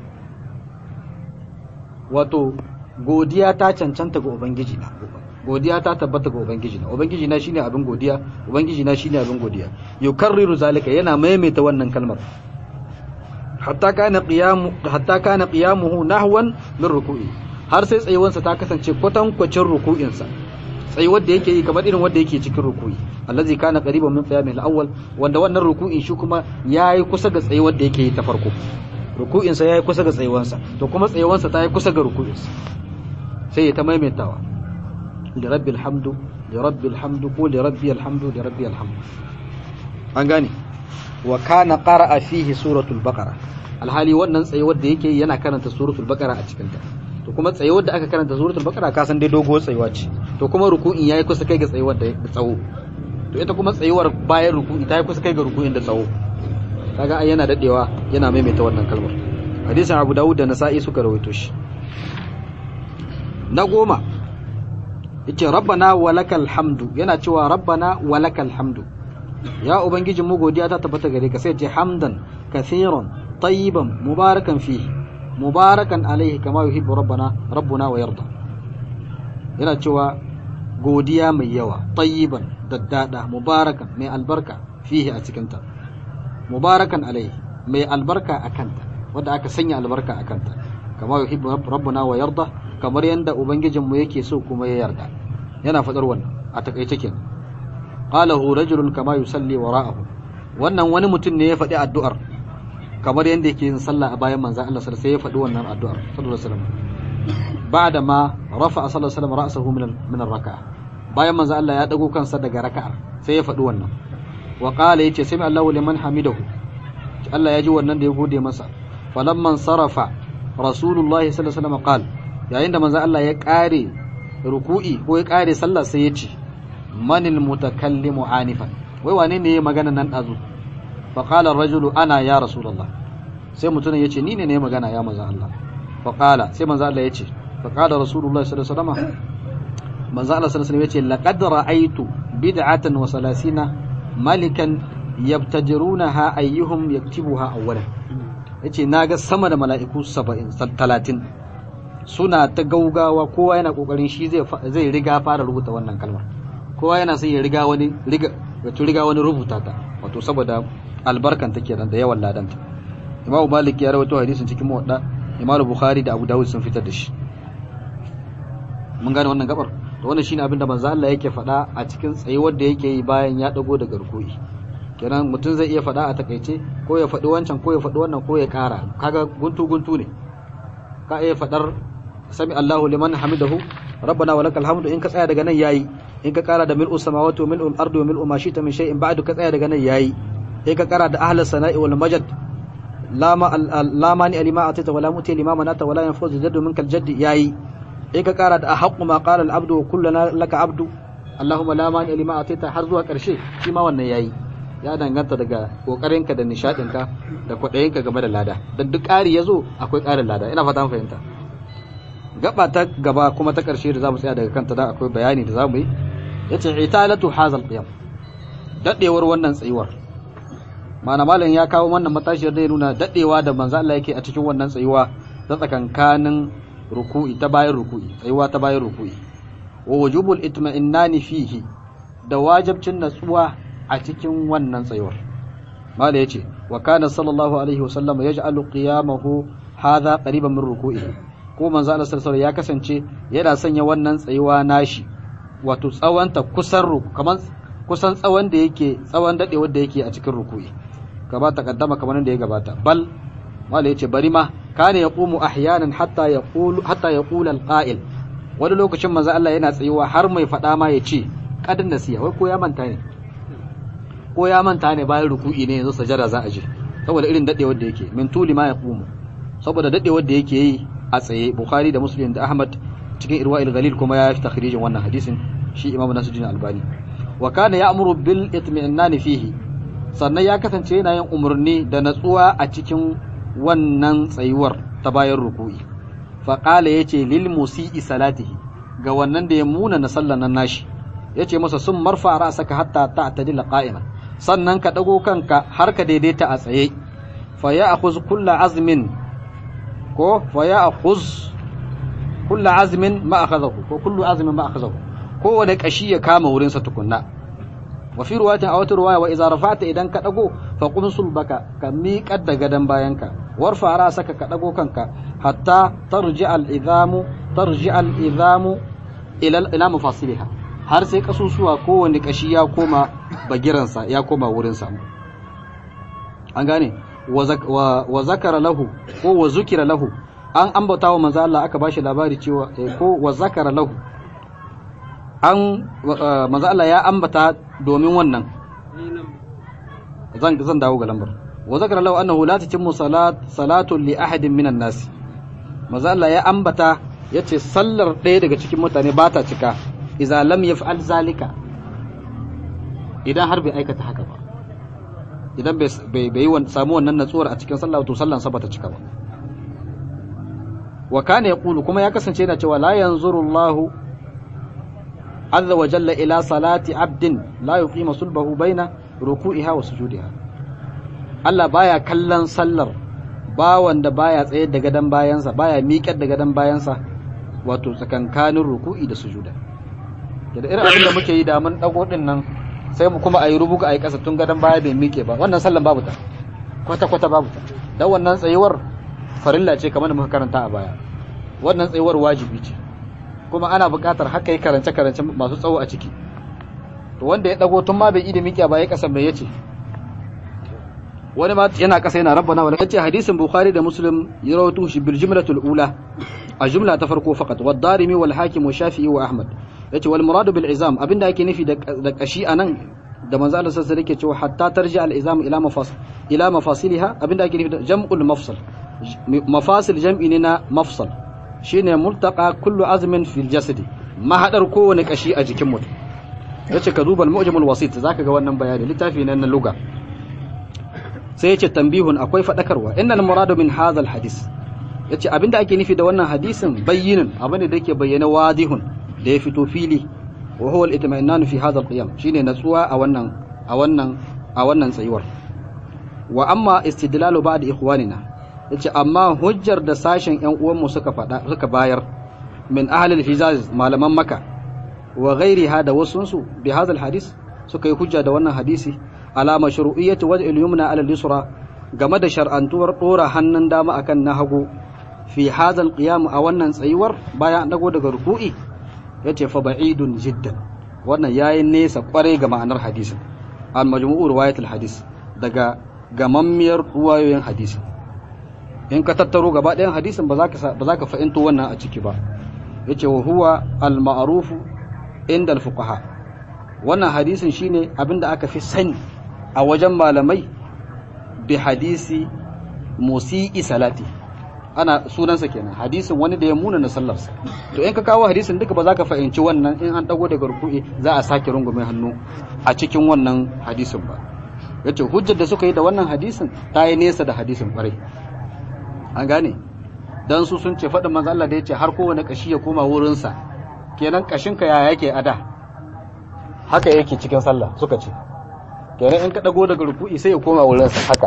[SPEAKER 1] wato godiya ta cancanta ga ubangiji na godiya ta tabbata ga ubangiji na shine abin godiya ubangiji na shine abin godiya yukarriru zalika yana maimaita wannan kalmar hatta kana qiyamuhu nahwan min ruku'i har sai tsayuwansa ta kasance kwatankwacin ruku'insa tsayuwar da yake yi kamar irin wanda yake cikin ruku'i allazi kana qariban min qiyamil awwal wanda wannan ruku'in shi kuma yayi kusa ga tsayuwar da yake yi ta farko ruku'insa yayi kusa ga tsayuwansa to kuma tsayuwansa ta yi kusa ga ruku'insa sai ta maimaitawa li rabbil hamdu ko li rabbil hamdu an gane wa kana qara'a fihi suratul baqara alhali wannan tsayuwar da yake yana karanta suratul baqara a cikin ta to kuma tsayuwar da aka karanta suratul baqara ka san dai dogo tsayuwa ce to kuma ruku'in yayi kusa kai ga tsayuwar da tsawo to ita kuma tsayuwar bayan ruku'i ta yi kusa kai ga ruku'in da tsawo kaga ai yana dadewa yana maimaita wannan kalmar hadisin Abu Dawud da Nasa'i suka rawaito shi na 10 yace rabbana walakal hamdu yana cewa rabbana walakal hamdu ya ubangijin mu godiya ta tabbata gare ka sai ce hamdan kathiran tayyiban mubarakan fihi mubarakan alaihi kama yuhibbu rabbuna wa yarda yana cewa godiya mai yawa tayyiban daddada mubarakan mai albarka fihi a cikin ta mubarakan alaihi mai albarka akanta wanda aka sanya albarka akanta kama yuhibbu rabbuna wa yarda kamar yanda ubangijinmu yake so kuma ya yarda yana fadar wannan a takeice kenan qalahu rajulun kama yusalli wara'ahu wannan wani mutum ne ya faɗi addu'ar kamar yanda yake yin sallah a bayan manzon Allah sallallahu alaihi wasallam sai ya faɗi wannan addu'ar sallallahu alaihi wasallam ba'da ma rafa'a sallallahu alaihi wasallam ra'sahu min ar-rak'ah bayan manzon Allah ya dago kansa daga raka'ar sai ya faɗi wannan wa qala yace sami Allahu liman hamidahu Allah ya ji wannan da ya gode masa falamman sarafa rasulullahi sallallahu alaihi wasallam qala yayin da manzo Allah ya kare ruku'i ko ya kare sallah sai ya ce manil mutakallimu anifan wai wane ne ya magana nan dazu fa qala ar-rajulu ana ya rasulullah sai mutumin yace ni ne magana ya manzo Allah fa qala sai manzo Allah yace fa qala rasulullah sallallahu alaihi wasallam manzo Allah sallallahu alaihi wasallam yace laqad ra'aytu bid'atan wa salasina malikan yabtajirunaha ayyuhum yaktibuha awwalan yace naga sama da mala'iku 30 suna ta gaugawa, kowa yana kokarin shi zai riga fara rubuta wannan kalmar, kowa yana son ya riga wani rubuta ta, wato saboda albarkan take da yawan ladanta. Imam Malik ya rawaito hadisin cikin Muwatta, Imam Bukhari da Abu Dawud sun fitar da shi. Mun gane wannan gabar. To wannan shine abin da manzo Allah yake faɗa a cikin tsayuwar da yake yi bayan ya dago daga ruku'i. Kenan mutum zai iya faɗa a takaice, ko ya faɗi wancan, ko ya faɗi wannan, ko ya ƙara. Kaga guntu ne. Ka iya faɗar sami Allahu liman hamidahu rabbana walakal hamdu, in ka tsaya daga nan yayi. In ka ƙara da mil'us samawati wa mil'ul ardi wa mil'u ma shi'ta min shay'in ba'du, ka tsaya daga nan yayi. In ka ƙara da ahlus sana'i wal majd la mani alima atita wala muti lima manata wala yanfuzu jaddu minkal jaddi yayi. In ka ƙara da haqqu ma qala al abdu wa kulluna laka abdu Allahumma la mani alima atita har zuwa ƙarshe, shi ma wannan yayi. Ya danganta daga kokarinka da nishadinka da kwadayinka game da lada, dan duk ƙari yazo akwai ƙarin lada. Ina fata an fahimta. Gaba ta gaba kuma ta ƙarshe da zamu tsaya daga kanta da akwai bayani da zamu yi, yace italatu hazal qiyam, dadewar wannan tsayuwar. Mana malam ya kawo wannan matashiyar da ya nuna dadewa da manzo Allah yake a cikin wannan tsayuwa ta tsakankanin ruku'i ta bayan ruku'i, tsayuwa ta bayan ruku'i, wa wujubul itma'innani fihi, da wajibcin natsuwa a cikin wannan tsayuwar. Malam yace wa kana sallallahu alaihi wasallam yaj'alu qiyamahu hadha qariban min ruku'i, ko manzo Allah sallallahu alaihi ya kasance yana sanya wannan tsayuwa nashi wato tsawanta kusan tsawon da yake, tsawon dadewar da yake a cikin ruku'i, kaba takaddama kamar da ya gabata. Bal mala yace bari ma kana yaqumu ahyanan hatta yaqulu alqa'il, wani lokacin manzo Allah yana tsayuwa har mai fada ma yace kadin nasiya, wai ko ya manta ne bayan ruku'i ne yanzu sajada za a je, saboda irin dadewar da yake, min tuli ma yaqumu, saboda dadewar da yake yi a tsaye. Bukhari da Muslim da Ahmad cikin Irwa'il Ghalil kuma ya fi takhrijin wannan hadisin, shi Imam Nasiruddin Albani. Wa kana ya'muru bil itmi'nan fihi, sannan ya kasance yana yin umarni da natsuwa a cikin wannan tsayuwar ta bayan ruku'i. Fa qala yace lil musi'i salatihi, ga wannan da ya muna na sallan nan nashi, yace masa sun marfa ra'saka hatta ta'tadila qa'ima, sannan ka dago kanka har ka daidaita a tsaye. Fa ya'khuz kullu azmin ma akhadhahu, ko wani kashi ya kama wurin sa tukunna. Wa fi riwayatin aw riwaya wa idza rafa'ta, idan ka dago fa qum sulbaka, ka miƙar da gadan bayanka, warfa ra'saka, ka dago kanka, hatta tarji'a al-idhamu ila mafasiliha, har sai kasusuwa ko wani kashi ya koma bagiransa, ya koma wurin sa. An gane? wa zakara lahu ko wa zukira lahu, an ambata wa manzo Allah, aka bashi labari cewa ko wa zakara lahu, an manzo Allah ya ambata domin wannan. Zan dawo ga lambar. Wa zakara lahu annahu la tatimmu salatu li ahadin minan nas, manzo Allah ya ambata yace sallar ɗaya daga cikin mutane ba ta cika idza lam yaf'al zalika, idan har bai aikata haka ba, idan bai samu wannan natsuwar a cikin sallah, to sallan sa bata cika ba. Wa kana yaqulu, kuma ya kasance yana cewa la yanzuru Allahu azza wa jalla ila salati abdin la yuqima sulbahu baina ruku'iha wa sujudiha, Allah baya kallon sallar bawan da baya tsaye da gadan bayansa, baya miƙar da gadan bayansa, wato tsakankanin ruku'i da sujuda. Da irin abin da muke yi da mun dago din nan, sai mu kuma ayi rubuga ayi kasa tun gadan baya bai miƙe ba, wannan sallan babu ta, kwata babu ta. Dan wannan tsayuwar farilla ce kamar da muka karanta a baya, wannan tsayuwar wajibi ce, kuma ana buƙatar haka yi karance masu tsawo a ciki. To wanda ya dago tun ma bai da miƙe ba, ya kasa mai yace, wani ma yana kasa yana rabbana wala, yace hadisin Bukhari da Muslim ya rawaito shi bil jumlatul ula, a jumla ta farko faqat, wa Darimi wal Hakim wa Shafi'i wa Ahmad. Yace wal muradu bil izam, abinda ake nufi da kashi anan da manzo Allah sallallahu alaihi wasallam yake cewa hatta tarji al izam ila mafasiliha, abinda ake nufi da jam'ul mafsal. Mafasil jam'i ne na mafsal, shine multaqa kullu azmin fil jasadi, mahadar kowane kashi a jikin mutum. Yace ka duba al-mu'jamul wasit, zaka ga wannan bayani, littafi ne na lugha. Sai yace tambihun, akwai fadakarwa, innal muradu min hadha al-hadis, yace abinda ake nufi da wannan hadisin bayyinin, abin da yake bayyana wadihun, da ya fito fili, wa huwa al-itma'innan fi hadha al-qiyam, shine natsuwa a wannan tsayuwar. Wa amma istidlalu ba'd ikhwanina, yace amma hujjar da sashen ƴan uwanmu suka bayar min ahli al-hijaz malaman makka wa ghairiha da wasunsu bi hadha al-hadith suka yi hujja da wannan hadisi ala mashru'iyyati wad'i al-yumna ala al-yusra game da shar'antuwar dora hannun dama akan na hagu fi hadha al-qiyam a wannan tsayuwar bayan an dago daga ruku'i yace fa ba'idun jiddan wannan yayi nesa kware ga ma'anar hadisin al majmu'u riwayat al-hadis daga gamammiyar ruwayoyin hadisi in ka tattaro gaba ɗayan hadisin ba za ka fahimto wannan a ciki ba yace wa huwa al-ma'ruf inda al-fuqaha wannan hadisin shine abinda aka fi sani a wajen malamai bi hadisi musi'i salati ana sunansa kenan hadisin wani da ya muna na sallarsa to in ka kawo hadisin duka ba za ka fahimci wannan in an dago daga ruku'i za a sake rungume hannu a cikin wannan hadisin ba yace hujjar da suka yi da wannan hadisin ta yi nesa da hadisin kwarai an gane dan su sun ce faɗin manzo Allah da yace har kowane kashi ya koma wurinsa kenan kashinka ya yake ada haka yake cikin sallah suka ce kenan in ka dago daga ruku'i sai ya koma wurinsa haka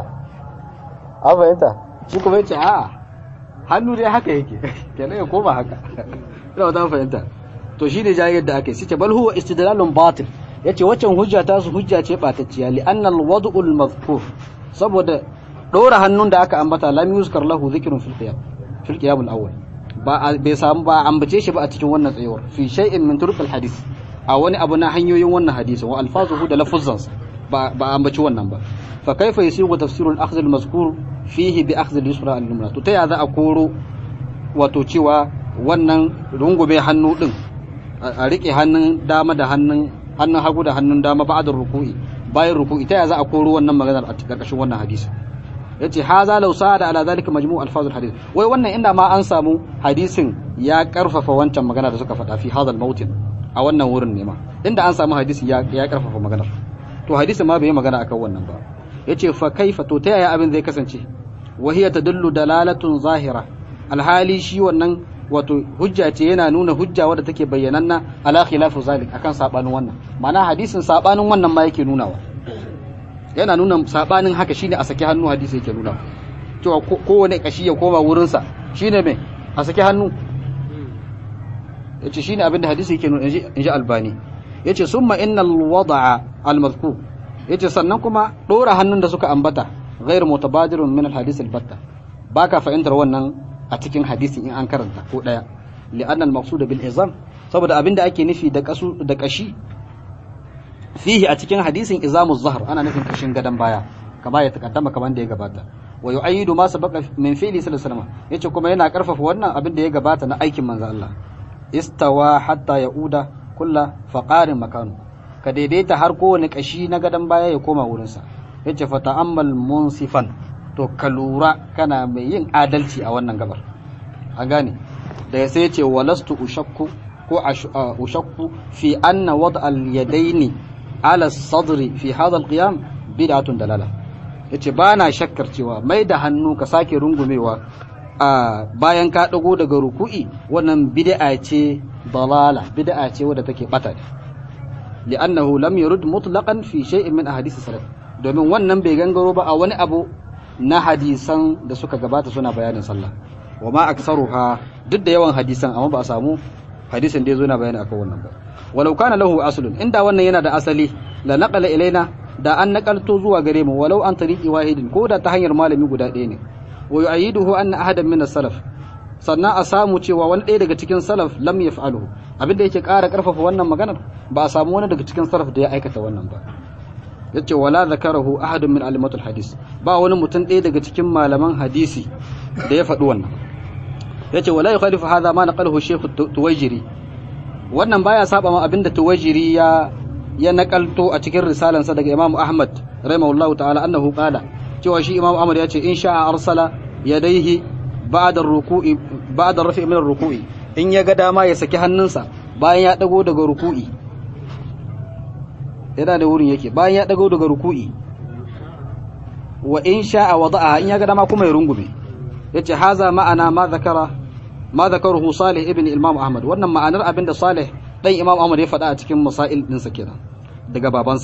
[SPEAKER 1] an fahimta shi kuma yace a'a hannu dai haka yake kenan ya koma haka ina ta fahimta to shine jayyar da ake sace bal huwa istidlalun batil yace waccan hujja ta su hujja ce batacciya li anna al wad'ul mazkur saboda dora hannun da aka ambata lam yuzkar lahu dhikrun fil qiyam al awwal bai samu ba ambace shi ba a cikin wannan tsayuwar fi shay'in min turuq al hadith a wani abu na hanyoyin wannan hadisi wa alfazuhu da lafuzzansa ba ambaci wannan ba fa kaifa yasiru tafsirul akhdh al mazkur fihi bi akhdh al yusra al yumna to ta ya za a koro wato cewa wannan rungume hannu din a rike hannun dama da hannun hagu da hannun dama ba'da ruku'i bayan ruku'i ta ya za a koro wannan maganar a karkashin wannan hadisi yace haza law sa'ada ala zalika majmu' alfazul hadith wai wannan inda ma an samu hadisin ya karfafa wancan magana da suka faɗa fi hadal mautin a wannan wurin ne ma inda an samu hadisi ya karfafa maganar to hadisin ma bai magana akan wannan ba yace fa kaifa to ta yaya abin zai kasance wa hiya tadullu dalalatun zahira alhali shi wannan wato hujja ce yana nuna hujja wadda take bayyananna ala khilafu zalik akan sabanin wannan ma'ana hadisin sabanin wannan ma yake nunawa yana nuna sabanin haka shine a saki hannu hadisi yake nuna cewa kowane kashi ya koma wurin sa shine me a saki hannu yace shine abinda hadisi yake nuna inji albani yace summa innal wada'a al-madhkur yace sannan kuma dora hannun da suka ambata ghayr mutabadirun min al-hadith al-batta baka fahimtar wannan a cikin hadisi in an karanta ko daya li'anna al-maqsud bil izam saboda abinda ake nufi da kashi fihi a cikin hadisin izamuz zahr ana nufin kashin gadan baya kama ya takaddama kaman da ya gabata wa yu'ayyidu ma sabaqa min fi'li sallallahu alaihi wasallam yace kuma yana karfafa wannan abin da ya gabata na aikin manzo Allah istawa hatta yauda kullu faqarin makanu ka daidaita har kowane kashi na gadan baya ya koma wurin sa yace fa ta'ammal munsifan to ka lura kana mai yin adalci a wannan gabar an gane da sai yace walastu ushakku ko ushakku fi anna wad' al-yadaini ala sadri fi hadha al-qiyam bid'atun dalala yace bana shakkar cewa mai da hannu ka sake rungumewa bayan ka dago daga ruku'i wannan bid'a ce dalala bid'a ce wadda take bata li'annahu lam yurd mutlaqan fi shay'in min ahadith salaf domin wannan bai gangaro ba a wani abu na hadisan da suka gabata suna bayanin sallah wa ma aksaruha duk da yawan hadisan amma ba a samu hadisin da yazo na bayani akan wannan ba walau kana lahu aslun inda wannan yana da asali la naqala ilaina da an naqalto zuwa gare mu walau an tariqi wahidin ko da ta hanyar malami guda ɗaya ne wa yu'ayyiduhu anna ahadan min as-salaf sannan a samu cewa wani ɗaya daga cikin salaf lam yaf'aluhu abinda yake ƙara ƙarfafa wannan maganar ba a samu wani daga cikin salaf da ya aikata wannan ba yace wala zakarahu ahadun min alimatul hadis ba wani mutum ɗaya daga cikin malaman hadisi da ya faɗi wannan yace wala yukhalifu hadha ma naqalahu shaykh tuwajiri wannan baya saba ma abinda tuwajiri ya nakalto a cikin risalansa daga Imam Ahmad rahimahullahu ta'ala annahu qala cewa shi Imam Ahmad yace in sha'a arsala yadayhi ba'da ar-ruku'i ba'da rafi' min ar-ruku'i in ya ga dama ya saki hannunsa bayan ya dago daga ruku'i yana da wurin yake bayan ya dago daga ruku'i wa in sha'a wada'aha in ya ga dama kuma ya rungume yace haza ma'ana ma zakaruhu Salih ibn Imam Ahmad wannan ma'anar abinda Salih dan Imam Ahmad ya faɗa a cikin masail din sa kenan daga babansa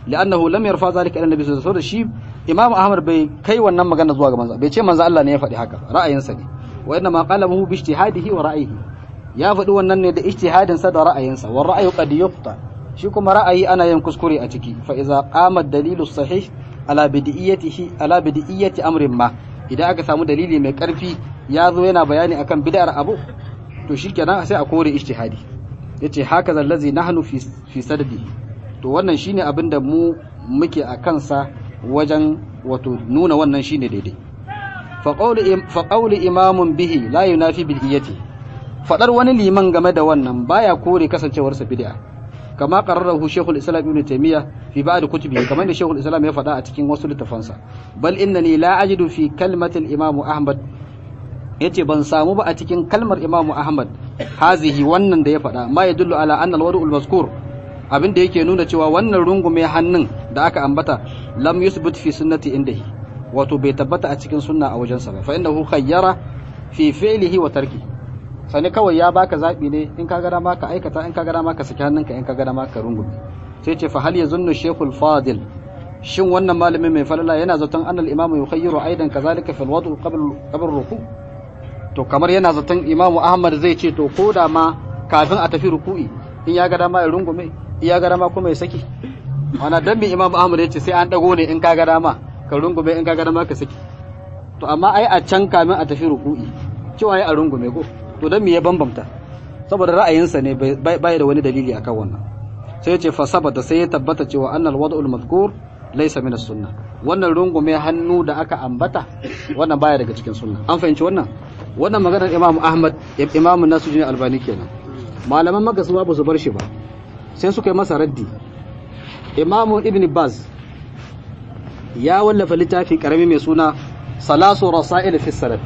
[SPEAKER 1] li'annahu lam yarfa zalika ila nabi sallallahu alaihi wasallam shi Imam Ahmad bai kai wannan magana zuwa ga manzo bai ce manzo Allah ne ya faɗi haka ra'ayinsa ne wa inna ma qalamu bi ijtihadihi wa ra'yihi ya faɗi wannan ne da ijtihadin sa da ra'ayinsa wa ra'yu qad yuqta shi kuma ra'ayi ana yin kuskure a ciki fa iza qama ad-dalilu sahih ala bid'iyyati amrin ma idan aka samu dalili mai karfi ya zo yana bayani akan bid'ar abu to shikenan sai a kore ijtihadi yace haka zallazi nahnu fi saddi to wannan shine abinda mu muke a kansa wajen wato nuna wannan shine daidai fa qawli imamun bihi la yunafi bid'iyyati fadar wani liman game da wannan baya kore kasancewar sa bid'a kama qarrarahu Sheikhul Islam Ibn Taymiyyah fi ba'd kutubihi kamar da Sheikhul Islam ya faɗa a cikin wasu littafansa bal innani la ajidu fi kalmatil Imam Ahmad yace ban samu ba a cikin kalmar Imam Ahmad hazihi wannan da ya faɗa ma yadullu ala anna al-wad'ul mazkur abinda yake nuna cewa wannan rungume hannun da aka ambata lam yusbut fi sunnati indahi wato bai tabbata a cikin sunna a wajensa ba fa innahu khayyara fi fi'lihi wa tarkihi sani kawai ya baka zabi ne in ka ga dama ka aikata in ka ga dama ka saki hannunka in ka ga dama ka rungume sai ce fa hal yazunnu shaykhul fadil shin wannan malamin mai falala yana zaton annal imamu yukhayyiru aidan kazalika fil wadu qabl ruku to kamar yana zaton imamu ahmad zai ce to ko da ma kafin a tafi ruku'i in ya ga dama ya rungume in ya ga dama kuma ya saki ana dan bi imamu ahmad ya ce sai an dago ne in ka ga dama ka rungume in ka ga dama ka saki to amma ai a can kamin a tafi ruku'i cewa ai a rungume ko to dan me ya bambamta saboda ra'ayinsa ne bai da wani dalili akan wannan sai ya ce fa sabata sai ya tabbata cewa annal wad'ul madhkur laysa min as-sunnah wannan rungume hannu da aka ambata wannan baya daga cikin sunna an fahimci wannan maganar Imam Ahmad Imam Nasiruddin Albani kenan malaman magasu ba su bar shi ba sai suka yi masa raddi Imam Ibn Baz ya wallafa littafi karami mai suna Salasu Rasail fi Salat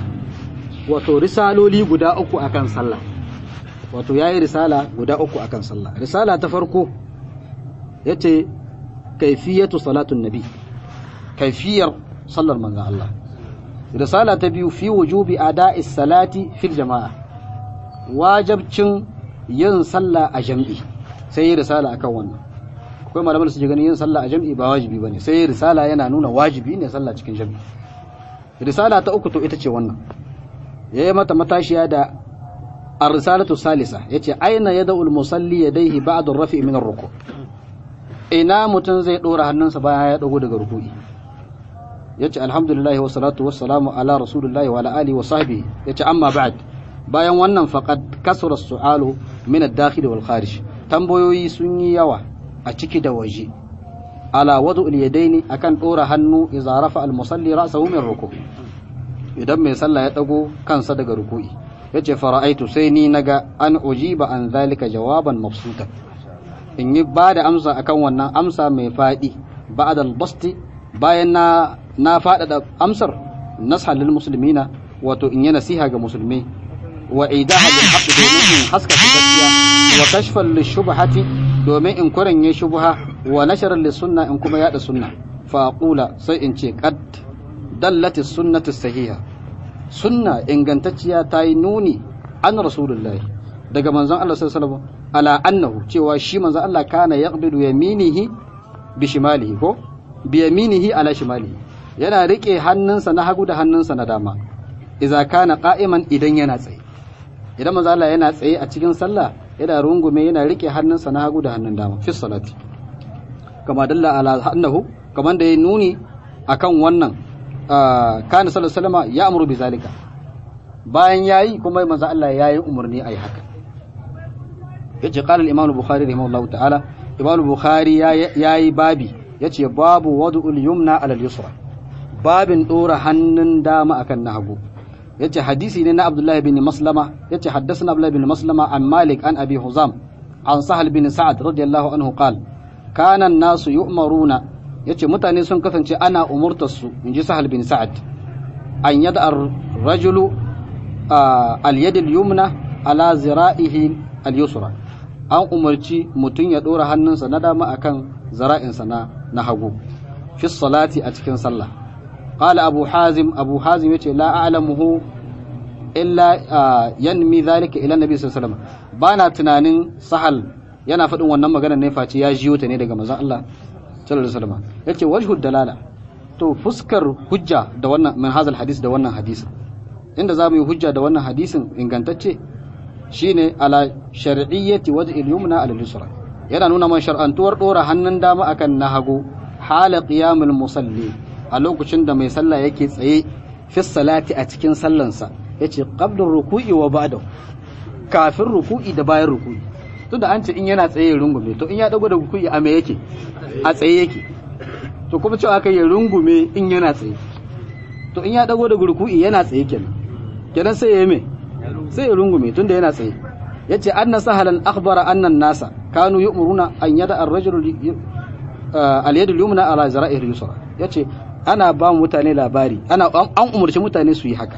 [SPEAKER 1] wato risaloli guda uku akan sallah wato yayi risala guda uku akan sallah risala ta farko yace kaifiyatu salatun nabi kaifiyar sallar manzon Allah risala ta biyu fi wujubi ada'is salati fil jama'a wajibcin yin sallah a jami'i sai yi risala akan wannan akwai malaman da suke ganin yin sallah a jami'i ba wajibi bane sai yi risala yana nuna wajibi ne sallah cikin jami'i risala ta uku to ita ce wannan yayi mata matashiya da ar-risalatu salisa yace aina yada'ul musalli yadayhi ba'da ar-rafi' min ar-ruku' ina mutun zai dora hannunsa bayan ya dago daga ruku'i yace alhamdulillah wa salatu wassalamu ala rasulillahi wa ala alihi wa sahbihi yace amma ba'd bayan wannan faqad kasura as-su'alu min ad-dakhil wal kharij tambayoyi sun yi yawa a ciki da waje ala wadu'ul yadaini akan dora hannu idza rafa al-musalli ra'sahu min ruku' idan mai sallah ya dago kansa daga ruku'i yace fara'aitu sai ni naga an ujiba an zalika jawaban mabsuta in yi bada amsa akan wannan amsa mai fadi ba'da al-basti bayan na fadada amsar nashal lil muslimina wato in yi nasiha ga musulmi wa idaha bil haqq domin haska gaskiya wa kashfan lishubhati domin in kuranye shubha wa nashran lis sunna in kuma yada sunna fa aqula sai in ce qad dallati sunnatu sahiha sunna ingantacciya ta yi nuni an rasulullahi daga manzon Allah sallallahu alaihi wasallam ala annahu cewa shi manzon Allah kana yaqbidu yaminihi bi shimalihi ko bi yaminihi ala shimalihi yana rike hannunsa na hagu da hannunsa na dama idza kana qa'iman idan yana tsaye idan manzon Allah yana tsaye a cikin sallah yana rungume yana rike hannunsa na hagu da hannun dama fi salati kama dalla ala annahu kaman da ya nuni akan wannan kana sallallahu alaihi wasallam ya amuru bi zalika bayan yayi kuma manzo Allah yayi umurni ayi haka yace qala al-imam al-bukhari rahimahullahu ta'ala imam al-bukhari yayi babi yace babu wad'ul yumna ala al-yusra babin dora hannun dama akan na hagu yace hadisi ne na Abdullah ibn Maslama yace haddathana Abdullah ibn Maslama an Malik an Abi Huzam an Sahal bin Sa'ad radiyallahu anhu qala kana an-nasu yu'maruna yace mutane sun kasance ana umurtar su inji Sahal bin Sa'ad an yada ar-rajulu al-yad al-yumna ala zira'ihi al-yusra an umarci mutun ya dora hannunsa na dama akan zira'insa na hagu fi salati a cikin sallah qala abu hazim yace la a'lamuhu illa yanmi zalika ila nabi sallallahu alaihi wasallam bana tunanin Sahal yana faɗin wannan magana ne face ya jiyo ta ne daga manzon Allah sallallahu alaihi wasallam yace wajhu dalala to fuskar hujja da wannan min hazal hadis da wannan hadisin inda zamu yi hujja da wannan hadisin ingantacce shine ala shar'iyyati wad'il yumna ala al-yusra yana nuna man shar'antuwar dora hannun dama akan na hagu hala qiyamul musalli a lokacin da mai sallah yake tsaye fi salati a cikin sallansa yace qabla ruku'i wa ba'da kafin ruku'i da bayan ruku'i tunda an ce in yana tsaye rungume to in ya dago da ruku'i a me yake a tsaye yake to kuma cewa aka yi rungume in yana tsaye to in ya dago da ruku'i yana tsaye kenan sai ya yi me sai ya rungume tunda yana tsaye yace anna sahalan akhbara anna an-nasa kanu yu'muruna an yada ar-rajulu al-yad al-yumna ala zara'ihi al-yusra yace ana ba mutane labari an umurci mutane su yi haka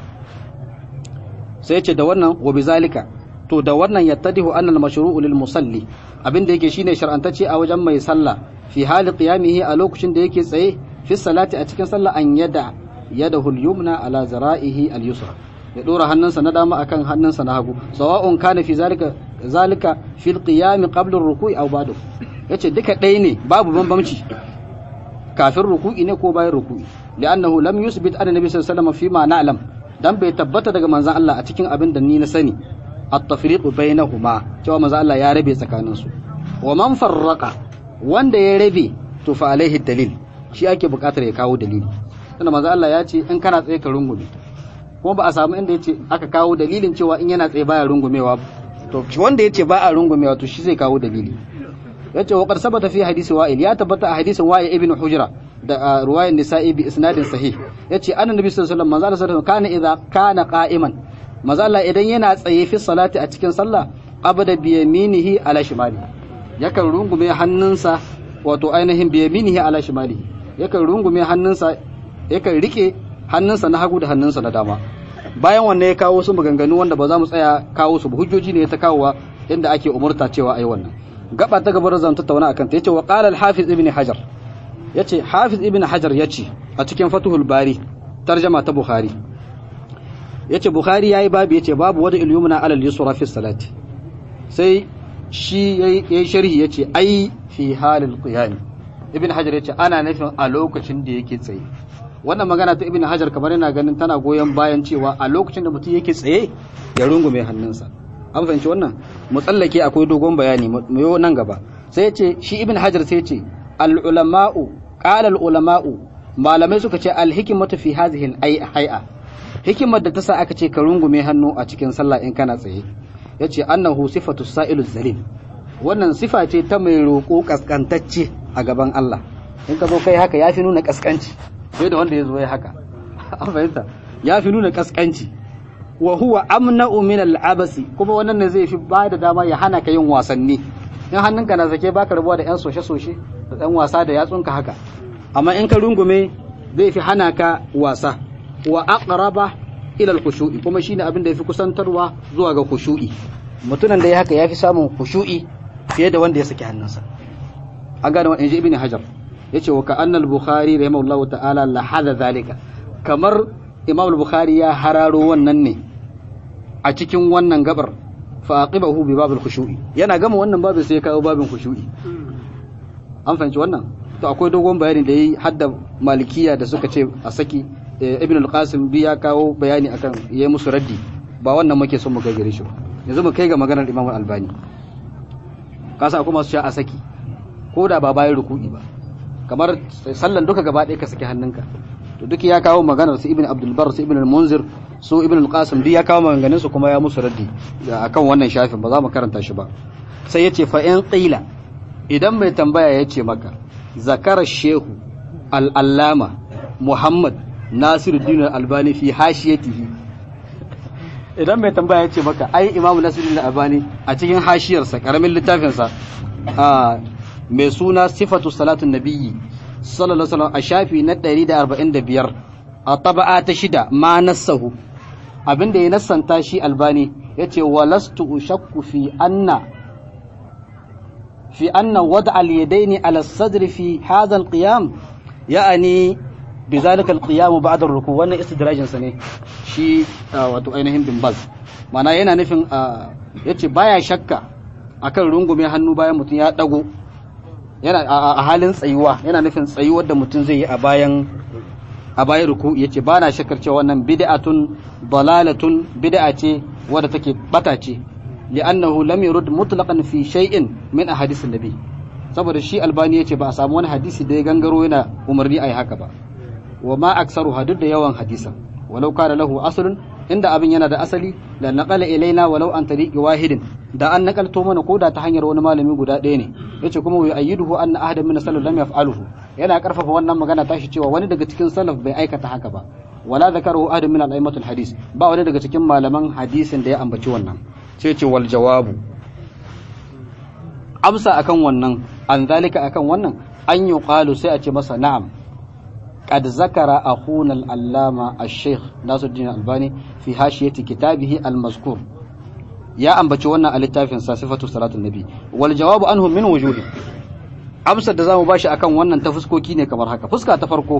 [SPEAKER 1] sai yace da wannan wa bizalika to da wannan yattadihu anna al-mashru'u lil musalli abinda yake shine shar'antacce a wajen mai sallah fi hali qiyamihi a lokacin da yake tsaye fi salati a cikin sallah an yada yadahu al-yumna ala zara'ihi al-yusra ya dora hannunsa na dama akan hannunsa na hagu sawa'un kana fi zalika fil qiyam qabla ar-ruku'i aw ba'da yace duka ɗaya ne babu bambamci kafin ruku'i ne ko bayan ruku'i li'annahu lam yusbit anna nabi sallallahu alaihi wasallam fi ma na'lam dan bai tabbata daga manzon Allah a cikin abin da ni na sani at-tafriqu bainahuma cewa manzon Allah ya rabe tsakanin su wa man farraqa wanda ya rabe to fa alaihi dalil shi ake buƙatar ya kawo dalili tunda manzon Allah ya ce in kana tsaye ka rungume kuma ba a samu inda yace aka kawo dalilin cewa in yana tsaye baya rungumewa to wanda yace ba a rungumewa to shi zai kawo dalili yace wa qad sabata fi hadisi wa'il ya tabbata a hadisin wa'il ibn hujra da ruwayan nisa'i bi isnadin sahih yace annabi sallallahu alaihi wasallam kana idza kana qa'iman manzo Allah idan yana tsaye fi salati a cikin sallah abada bi yaminihi ala shimali yakan rungume hannunsa wato ainihin bi yaminihi ala shimali yakan rungume hannunsa yakan rike hannunsa na hagu da hannunsa na dama bayan wannan ya kawo su maganganu wanda ba za mu tsaya kawo su hujjoji ne ta kawowa inda ake umurta cewa ai wannan gaba ta gaba zan tattauna akan ta yace wa qala al-hafiz ibn hajar yace hafiz ibn hajar yace a cikin fatuhul bari tarjuma ta bukhari yace bukhari yayi babu yace babu wada al-yumna ala al-yusra fi salati sai shi yayi sharhi yace ai fi halil qiyam ibn hajar yace ana nufin a lokacin da yake tsaye wannan magana ta ibn hajar kamar yana ganin tana goyon bayan cewa a lokacin da mutum yake tsaye ya rungume hannunsa an fahimci wannan mu tsallake akwai dogon bayani mu yo nan gaba sai yace shi ibn hajar sai yace al-ulama'u qala al-ulama'u malamai suka ce al-hikmatu fi hadhihi al-hay'a hikimar da ta sa aka ce ka rungume hannu a cikin sallah in kana tsaye yace annahu sifatu sa'iluz zalim wannan sifa ce ta mai roko kaskantacce a gaban Allah in ka zo kai haka yafi nuna kaskanci sai da wanda ya zo ya haka an fahimta yafi nuna kaskanci wa huwa amna'u min al-abasi kuma wannan ne zai fi ba da dama ya hana ka yin wasanni in hannunka na sake baka rabuwa da yan soshe-soshe da dan wasa da yatsunka haka amma in ka rungume zai fi hana ka wasa wa aqraba ila al-khushu'i kuma shine abin da yafi kusantarwa zuwa ga khushu'i mutunan da ya haka yafi samun khushu'i fiye da wanda ya saki hannunsa an gane wannan inji ibn hajar yace wa ka anna al-bukhari rahimahullahu ta'ala la hada zalika kamar imam al-bukhari ya hararo wannan ne a cikin wannan gabar fa aqibahu bi babil khushu'i yana gama wannan babin sai ya kawo babin khushu'i an fahimci wannan to akwai dogon bayani da yayi hadda malikiya da suka ce a saki ibn al-qasim bi ya kawo bayani akan yayi musu raddi ba wannan muke son mu kai gare shi yanzu mu kai ga maganar imam al-albani kasa akwai masu cewa a saki ko da ba bayan ruku'i ba kamar sallan duka gaba ɗaya ka saki hannunka to duk ya kawo maganar su ibn abdul bar su ibn al-munzir su ibn al-qasim duk ya kawo maganganun su kuma ya musu raddi akan wannan shafin ba za mu karanta shi ba sai yace fa in qila idan mai tambaya yace maka zakara shehu al-allama muhammad nasiruddin al-albani fi hashiyatihi idan mai tambaya yace maka ai imamu nasiruddin al-albani a cikin hashiyarsa karamin littafin sa mai suna sifatu salatun nabiyyi sallallahu alaihi wasallam a shafi na 145 a taba'a ta 6 ma nassahu abinda ya nassanta shi albani yace walastu ushakku fi anna wada al-yadaini ala as-sadri fi hadha al-qiyam ya'ani bizalika al-qiyam ba'da ar-ruku wannan istidrajin sa ne shi wato ainihin bin baz mana yana nufin yace baya shakka akan rungume hannu bayan mutum ya dago yana a halin tsayuwa, yana nufin tsayuwar da mutum zai yi a bayan ruku, yace ba na shakkar cewa wannan bid'atun dalalatun, bid'a ce wadda take bata ce, li'annahu lam yurd mutlaqan fi shay'in min ahadith an-nabi, saboda shi Albani yace ba a samu wani hadisi da ya gangaro yana umarni ayi haka ba. wa ma aksaru hadud da yawan hadisan, walau kana lahu aslun, inda abin yana da asali la naqala ilaina walau an tariqi wahidin, da an nakalto mana koda ta hanyar wani malami guda ɗaya ne. Yace kuma wa ayyiduhu anna ahadan min salaf lam yaf'aluhu, yana karfafa wannan magana tashi cewa wani daga cikin salaf bai aikata haka ba. wala zakarahu ahadan min al-a'immatul hadis, ba wani daga cikin malaman hadisin da ya ambaci wannan. Sai ce wal jawabu, amsa akan wannan, an zalika akan wannan, an yuqalu, sai a ce masa na'am, قد ذكر أخونا العلامة الشيخ ناصر الدين الألباني في حاشية كتابه المذكور يا أنبتي وانا الاتفاق صفة صلاة النبي. والجواب عنه من وجوه، أمسى دزام باشا أكن وانا تفسكو كيني كمر هكا. فسكا تفرقو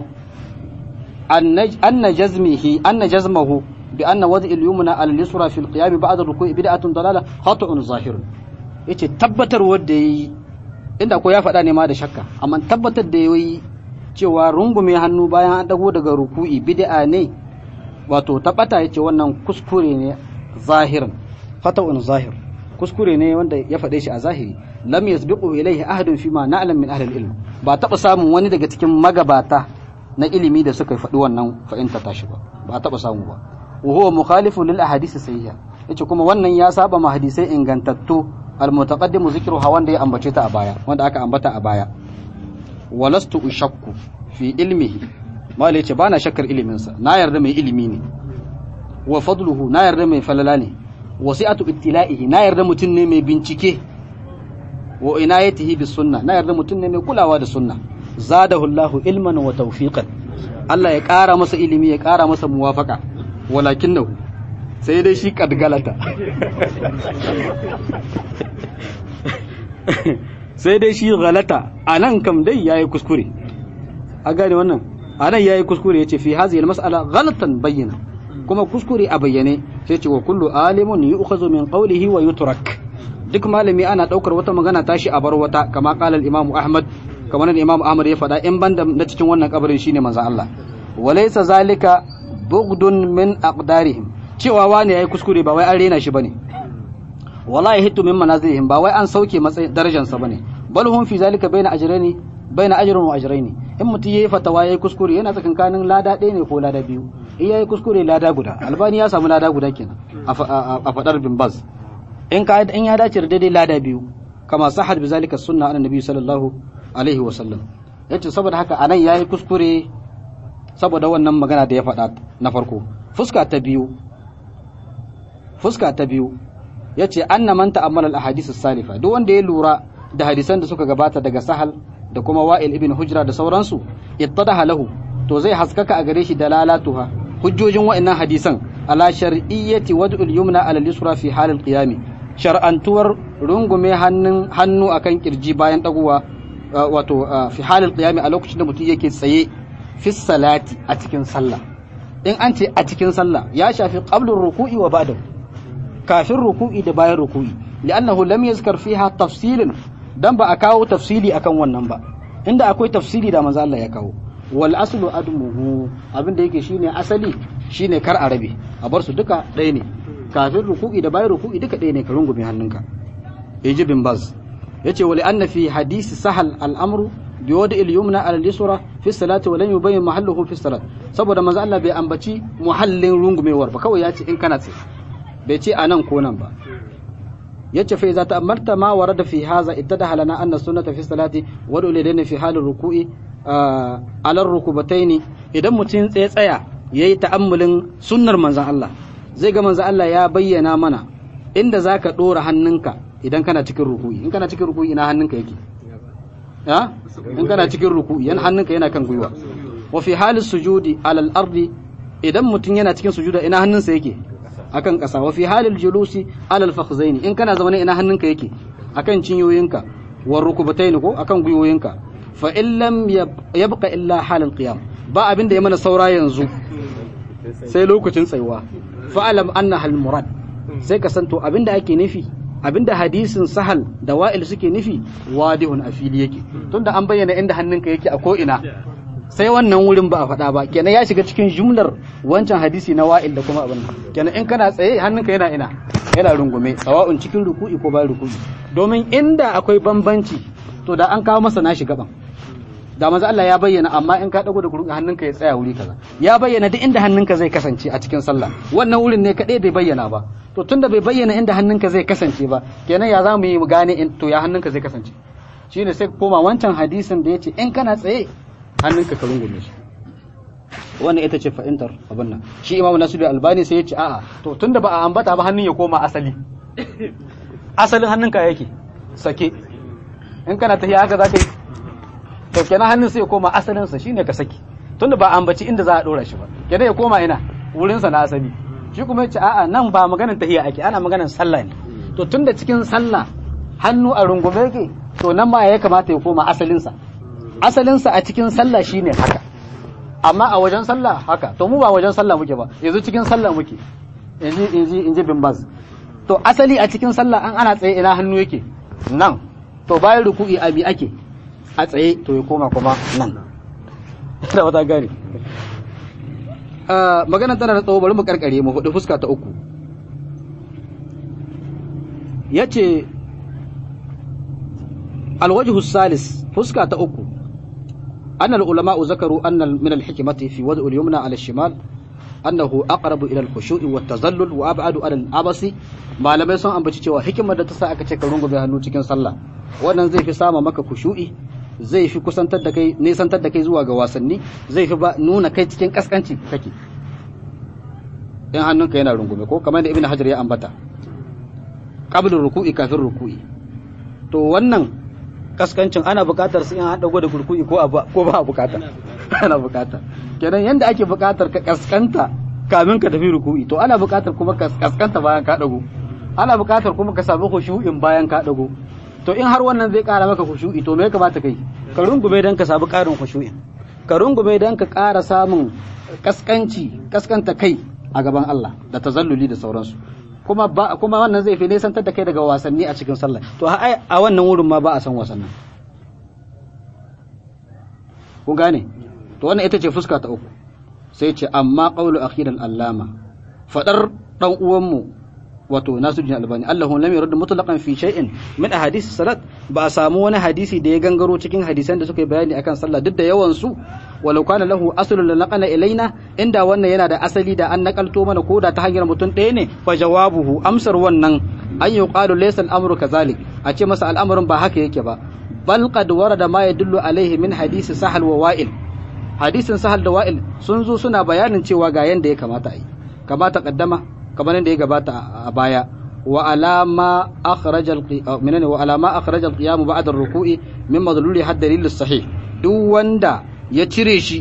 [SPEAKER 1] أن جزمه بأن وضع اليمنى على اليسرى في القيام بعد الركوع بدعة ضلالة خطأ ظاهر. yace tabbatar wanda yayi, inda ko ya faɗa ne ma da shakka, amma tabbatar da yayi cewa rungume hannu bayan an dago daga ruku'i bid'a ne, wato tabbata yace wannan kuskure ne zahirin, fata'un zahir, kuskure ne wanda ya faɗe shi a zahiri. Lam yasbiqu ilayhi ahadun fima na'lam min ahli al-ilm, ba taɓa samun wani daga cikin magabata na ilimi da suka faɗi wannan fa'inta tashi ba taɓa samu ba. wa huwa mukhalifun lil ahadith sahiha, yace kuma wannan ya saba ma hadisai ingantattu al-mutaqaddimu zikruha, wanda ya ambace ta a baya, wanda aka ambata a baya. walastu ushakku fi ilmihi, mala yace bana shakkar iliminsa, na yarda mai ilimi ne. wa fadluhu, na yarda mai falala ne. wasi'atu ittila'ihi, na yarda mutum ne mai bincike. wa inayatihi bis sunna, na yarda mutum ne mai kulawa da sunna. zadahu Allahu ilman wa tawfiqan, Allah ya ƙara masa ilimi, ya ƙara masa muwafaka. walakinahu, sai dai shi kadgalata sai dai shi galata, anan kam dai yayi kuskure. a gane wannan, anan yayi kuskure, yace fi hadhihi almas'ala ghalatan bayyana, kuma kuskure a bayyane. sai ce wa kullu alimun yu'khazu min qawlihi wa yutrak, duk malami ana daukar wata magana tashi a bar wata, kama qala al-imam Ahmad, kamar da Imam Ahmad ya faɗa, in banda na cikin wannan kabarin shine manzo Allah. walaysa zalika bughdun min aqdarihim, cewa wani yayi kuskure ba wai an rena shi bane, wala yahittu min manazilihim, ba wai an sauke matsayin darajarsa bane. bal hum fi zalika baina ajrin wa ajraini, in mutum yayi fatawa yayi kuskure yana tsakankanin lada ɗaya ne ko lada biyu. in yayi kuskure lada guda, Albani ya samu lada guda kenan a fadar bin Baz. in ya dace da daidai lada biyu, kama sahad bi zalika sunna annabi sallallahu alaihi wa sallam. yace saboda haka anan yayi kuskure saboda wannan magana da ya faɗa na farko. fuska ta biyu yace anna man ta'ammala al-ahadith as-salifa, duk wanda ya lura da hadisan da suka gabata daga Sahal da kuma Wa'il ibn Hujra da sauransu, ittadaha lahu, to zai haskaka a gare shi dalalatuha, hujjojin wa'annan hadisan, ala shar'iyyati wad'ul yumna ala al-yusra fi hal al-qiyam, shar'antuwar rungume hannu akan kirji bayan dagowa, wato fi hal al-qiyam, a lokacin da mutum yake tsaye, fi salati, a cikin sallah. in an ce a cikin sallah ya shafi qablur ruku'i wa ba'dahu, kafin ruku'i da bayan ruku'i, li'annahu lam yazkar fiha tafsilin, dan ba a kawo tafsili akan wannan ba. inda akwai tafsili da manzo Allah ya kawo. wal aslu admuhu, abin da yake shine asali, shine kar a rabe, a bar su duka ɗaya ne, kafin ruku'i da bayan ruku'i duka ɗaya ne, ka rungume hannunka. yaji bin Baz yace wali anna fi hadisi Sahal al-amru bi wad'il yumna ala al-yusra fi salati wa lam yubayyin mahalluhu fi salat, saboda manzo Allah bai ambaci muhallin rungumewar ba, kawai ya ce in kana tsaye, bai ce anan ko nan ba. yace fa iza ta'ammalta ma warada fi hadha ittadaha lana anna sunnata fi salati wad'u lidaini fi halir ruku'i ala rukubataini. idan mutum tsaya yayi ta'ammulin sunnar manzon Allah, zai ga manzon Allah ya bayyana mana inda zaka dora hannunka idan kana cikin ruku'i. in kana cikin ruku'i ina hannunka yake? in kana cikin ruku'i hannunka yana kan gwiwa. wa fi halis sujudi ala al-ardi, idan mutum yana cikin sujuda ina hannunsa yake? akan ƙasa. wa fi halil julusi ala al-fakhzaini, in kana zama ina hannunka yake? akan cinyoyinka. wa rukubataini, ko akan gwiwoyinka. fa in lam yabqa illa halal qiyam, ba abin da ya mana saura yanzu sai lokacin tsayuwa. fa alam anna hal murad, sai ka san to abin da ake nufi abinda hadisin Sahal da Wa'il suke nufi wadihun a fili yake tunda an bayyana inda hannunka yake a ko ina sai wannan wurin ba a faɗa ba kenan ya shiga cikin jumlar wancan hadisi na Wa'il da kuma abin kenan in kana tsaye hannunka yana rungume sawa'un cikin ruku'i ko bayan ruku'i domin inda akwai bambanci to da an kawo masa nashi gaban da manzo Allah ya bayyana amma in ka dago da gurin hannunka ya tsaya wuri kaza ya bayyana duk inda hannunka zai kasance a cikin sallah wannan wurin ne kadai bai bayyana ba to tunda bai bayyana inda hannunka zai kasance ba kenan ya zamu yi mu gane to ya hannunka zai kasance shine sai koma wancan hadisin da yace in kana tsaye hannunka ka rungume shi wannan ita ce fa'intar abin nan shi Imam Nasiruddin Albani sai yace a'a to tunda ba a ambata ba hannun ya koma asali asalin hannunka yake sake in kana tafiya haka zaka yi to kenan hannun sai ya koma asalin sa shine ka saki tunda ba ambaci inda za a dora shi ba kenan ya koma ina wurin sa na asali shi kuma yace a'a nan ba maganar tahiya ake ana maganar sallah ne to tunda cikin sallah hannu a rungume yake to nan ma ya kamata ya koma asalin sa a cikin sallah shine haka amma a wajen sallah haka to mu ba wajen sallah muke ba yanzu cikin sallah muke inji bin baz to asali a cikin sallah an ana tsaye ina hannu yake nan to bayan ruku'i abi ake a tsaye to ya koma kuma nan da wata gari maganar tana da tsawo bari mu karkare mu hudu fuska ta uku yace alwajhu salis fuska ta uku anna ulama zakaru anna min alhikmati fi wad'u al-yumna ala al-shimal annahu aqrabu ila al-khushu'i wa tazallul wa ab'adu ala al-abasi malamai sun ambaci cewa hikimar da ta sa aka ce ka rungume hannu cikin sallah wannan zai fi sama maka khushu'i zai fi kusantar da kai nesantar da kai zuwa ga wasanni zai fi nuna kai cikin kaskanci kake in hannunka yana rungume ko kamar da ibnu hajar ya ambata qabla ruku'i kafin ruku'i to wannan kaskancin ana bukatar su in an dago da ruku'i ko ba bukata ana bukata kenan yanda ake bukatar ka kaskanta kamin ka tafi ruku'i to ana bukatar kuma ka kaskanta bayan ka dago ana bukatar kuma ka samu khushu'in bayan ka dago to in har wannan zai kara maka khushu'i to me ya kamata kai ka rungume dan ka samu karin khushu'i ka rungume dan ka kara samun kaskanta kai a gaban Allah da tazalluli da sauransu kuma wannan zai fi nesantar da kai daga wasanni a cikin sallah to a wannan wurin ma ba a san wasannin kun gane to wannan ita ce fuska ta uku sai ce amma qawlu akhiran allama fadar dan uwanmu wato Nasiruddin Albani Allahu lam yurad mutlaqan fi shay'in min ahadith salat ba a samu wani hadisi da ya gangaro cikin hadisan da suka yi bayani akan sallah duk da yawan su walau kana lahu aslun la naqala ilaina inda wannan yana da asali da an nakalto mana koda ta hanyar mutum ɗaya ne fa jawabuhu amsar wannan an yuqalu laysa al-amru kazalik a ce masa al'amarin ba haka yake ba bal qad warada ma yadullu alaihi min hadisi Sahal wa Wa'il hadisin Sahal da Wa'il sun zo suna bayanin cewa ga yanda ya kamata a yi kamata kaddama kamar yadda ya gabata a baya wa alama akhrajal qiyam ba'da ar-ruku'i min madluli had dalil sahih duk wanda ya cire shi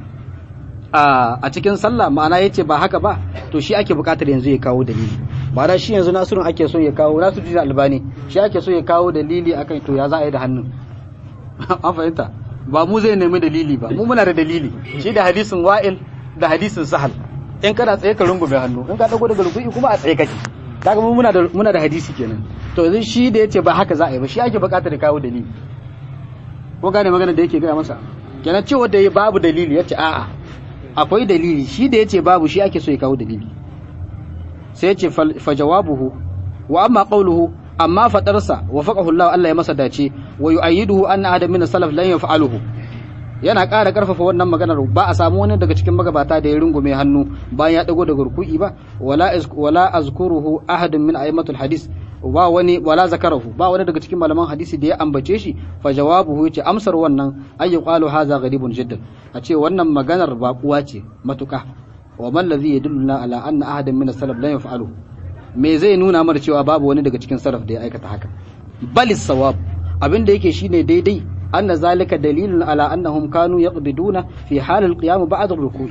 [SPEAKER 1] a cikin sallah ma'ana yace ba haka ba to shi ake bukatar yanzu ya kawo dalili ma'ana shi yanzu Nasirun ake so ya kawo Nasiruddin Albani shi ake so ya kawo dalili akan to ya za a yi da hannun an fahimta ba mu zai nemi dalili ba mu muna da dalili shi da hadisin Wa'il da hadisin Sahal in kana tsaye ka rungume hannu in ka dago daga ruku'i kuma a tsaye kake kaga mu muna da hadisi kenan to yanzu shi da yace ba haka za a yi ba shi ake bukatar da kawo dalili ko gane magana da yake gaya masa kenan cewa da babu dalili yace a'a akwai dalili shi da yace babu shi ake so ya kawo dalili sai yace fa jawabuhu wa amma qawluhu amma fadarsa wa faqahu Allah ya masa dace wa yu'ayyiduhu anna adam min salaf lan yaf'aluhu yana ƙara ƙarfafa wannan maganar ba a samu wani daga cikin magabata da ya rungume hannu bayan ya dago daga ruku'i ba wala azkuruhu ahadun min a'immatul hadis ba wani wala zakarahu ba wani daga cikin malaman hadisi da ya ambace shi fa jawabuhu yace amsar wannan ay yuqalu hadha gharibun jiddan a ce wannan maganar baƙuwa ce matuka wa man ladhi yadulluna ala anna ahadan min as-salaf lan yaf'alu me zai nuna mana cewa babu wani daga cikin salaf da ya aikata haka balis sawab abin da yake shine daidai أن ذلك دليل على أنهم كانوا يقبضون في حال القيام بعد الركوع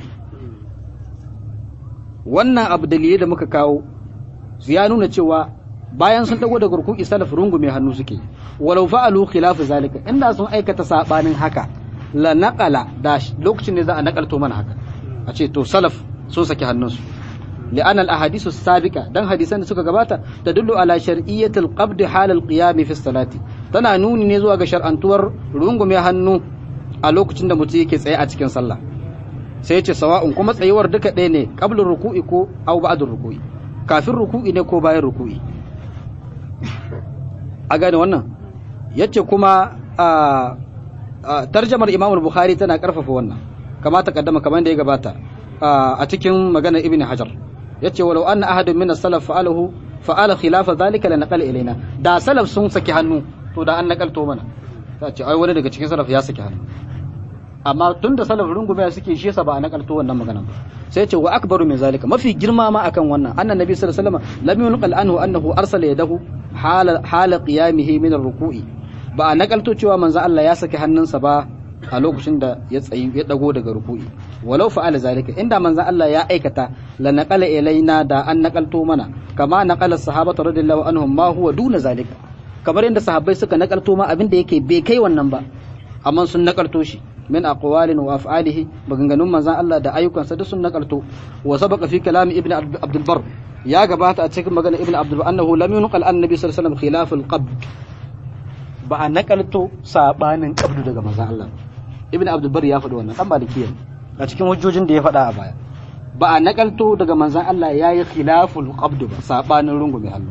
[SPEAKER 1] wannan abu dalilai da muka kawo ya nuna cewa bayan sun dago daga ruku'i salaf rungume hannu suke walau fa'alu khilafu zalika inda sun aikata sabanin haka la naqala da lokacin ne za a nakalto mana haka a ce to salaf sun saki hannunsu li'anna al-ahadithu as-sabiqa dan hadisan da suka gabata tadullu ala shar'iyyatil qabd hal al-qiyam fi salati tana nuni ne zuwa ga shar'antuwar rungume hannu a lokacin da mutum yake tsaye a cikin sallah sai yace sawa'un kuma tsayuwar duka ɗaya ne qabla ruku'i ko aw ba'da ruku'i kafin ruku'i ne ko bayan ruku'i a gane wannan yace kuma tarjamar Imam al-Bukhari tana karfafa wannan kama ta kaddama kamar da ya gabata a cikin maganar Ibn Hajar yace walau anna ahadun min as-salaf fa'ala khilafa zalika la naqala ilaina da salaf sun saki hannu to da an nakalto mana sai ce ai wani daga cikin salaf ya saki hannu amma tunda salaf rungume suke shi yasa ba a nakalto wannan maganar ba sai ce wa akbaru min zalika mafi girma ma akan wannan annan nabi sallallahu alaihi wasallam lam yunqal anhu annahu arsala yadahu hala qiyamihi min ar-ruku'i ba a nakalto cewa manzo Allah ya saki hannunsa ba a lokacin da ya tsayi ya dago daga ruku'i walau fa'ala zalika inda manzo Allah ya aikata la naqala ilaina da an nakalto mana kama naqala sahabatu radiyallahu anhum ma huwa duna zalika kamar yadda sahabbai suka nakalto ma abin da yake bai kai wannan ba amma sun nakalto shi min aqwalin wa af'alihi maganganun manzo Allah da ayyukansa duk sun nakalto wa sabaqa fi kalam ibn abdul bar ya gabata a cikin maganar ibn abdul bar annahu lam yunqal annabi sallallahu alaihi wasallam khilaf al-qabd ba a nakalto sabanin qabdu daga manzo Allah ibn abdul bar ya faɗi wannan dan malikiya a cikin hujjojin da ya faɗa a baya ba a nakalto daga manzon Allah yayi khilaful qabd ba sabanin rungume hannu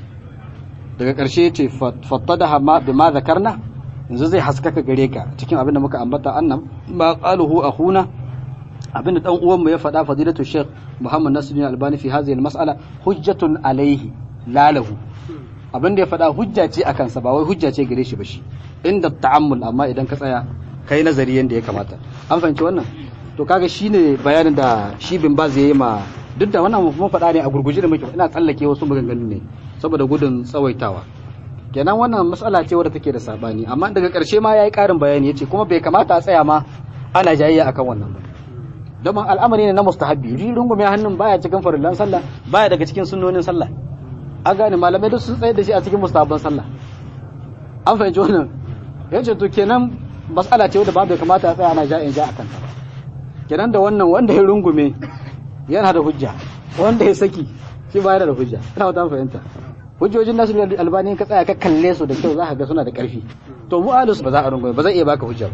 [SPEAKER 1] daga ƙarshe yace fattadaha ma bima zakarna yanzu zai haskaka gare ka cikin abin da muka ambata annan ma qaluhu akhuna abin da dan uwan mu ya faɗa fadilatu sheikh Muhammad Nasiruddin Albani fi hadhihi al-mas'ala hujjatun alayhi la lahu abin da ya faɗa hujja ce akan sa ba wai hujja ce gare shi ba shi inda ta'ammul amma idan ka tsaya kai nazari yanda ya kamata an fahimci wannan to kaga shine bayanin da shi bin Baz yayi ma duk da wannan mun faɗa ne a gurguje da muke ina tsallake wasu maganganu ne saboda gudun tsawaitawa kenan wannan matsala ce wadda take da sabani amma daga ƙarshe ma yayi ƙarin bayani yace kuma bai kamata a tsaya ma ana jayayya akan wannan ba don al'amari ne na mustahabbi rungume hannun baya cikin farillan sallah baya daga cikin sunnonin sallah an gane malamai duk sun tsaye da shi a cikin mustahabban sallah an fahimci wannan yace to kenan matsala ce wadda ba bai kamata a tsaya ana ja'in ja akan ta ba kenan da wannan wanda ya rungume yana da hujja wanda ya saki shi ba yana da hujja ina wata fahimta hujjojin nasu albani ka tsaya ka kalle su da kyau za ka ga suna da ƙarfi to mu ahlus ba za a rungume ba zai iya baka hujja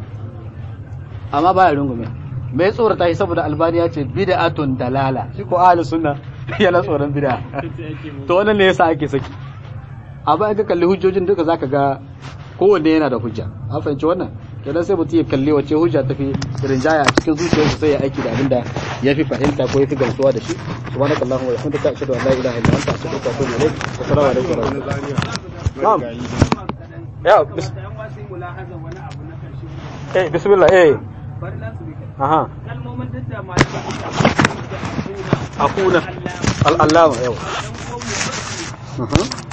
[SPEAKER 1] amma ba ya rungume mai tsorata shi saboda albani ya ce bid'atun dalala shi ko ahlus sunna yana tsoron bid'a to wannan ne yasa ake saki amma in ka kalli hujjojin duka zaka ga kowanne yana da hujja an fahimci wannan kenan sai mutum ya kalli wace hujja tafi rinjaya a cikin zuciyarsa sai ya aiki da abinda ya fi fahimta ko ya fi gamsuwa da shi subhanakallahumma wa bihamdika ashhadu an la ilaha illa anta astaghfiruka wa atubu ilayk assalamu alaikum wa rahmatullahi na'am ya bismillah aha kalmomin da malamai akuna al-allama yau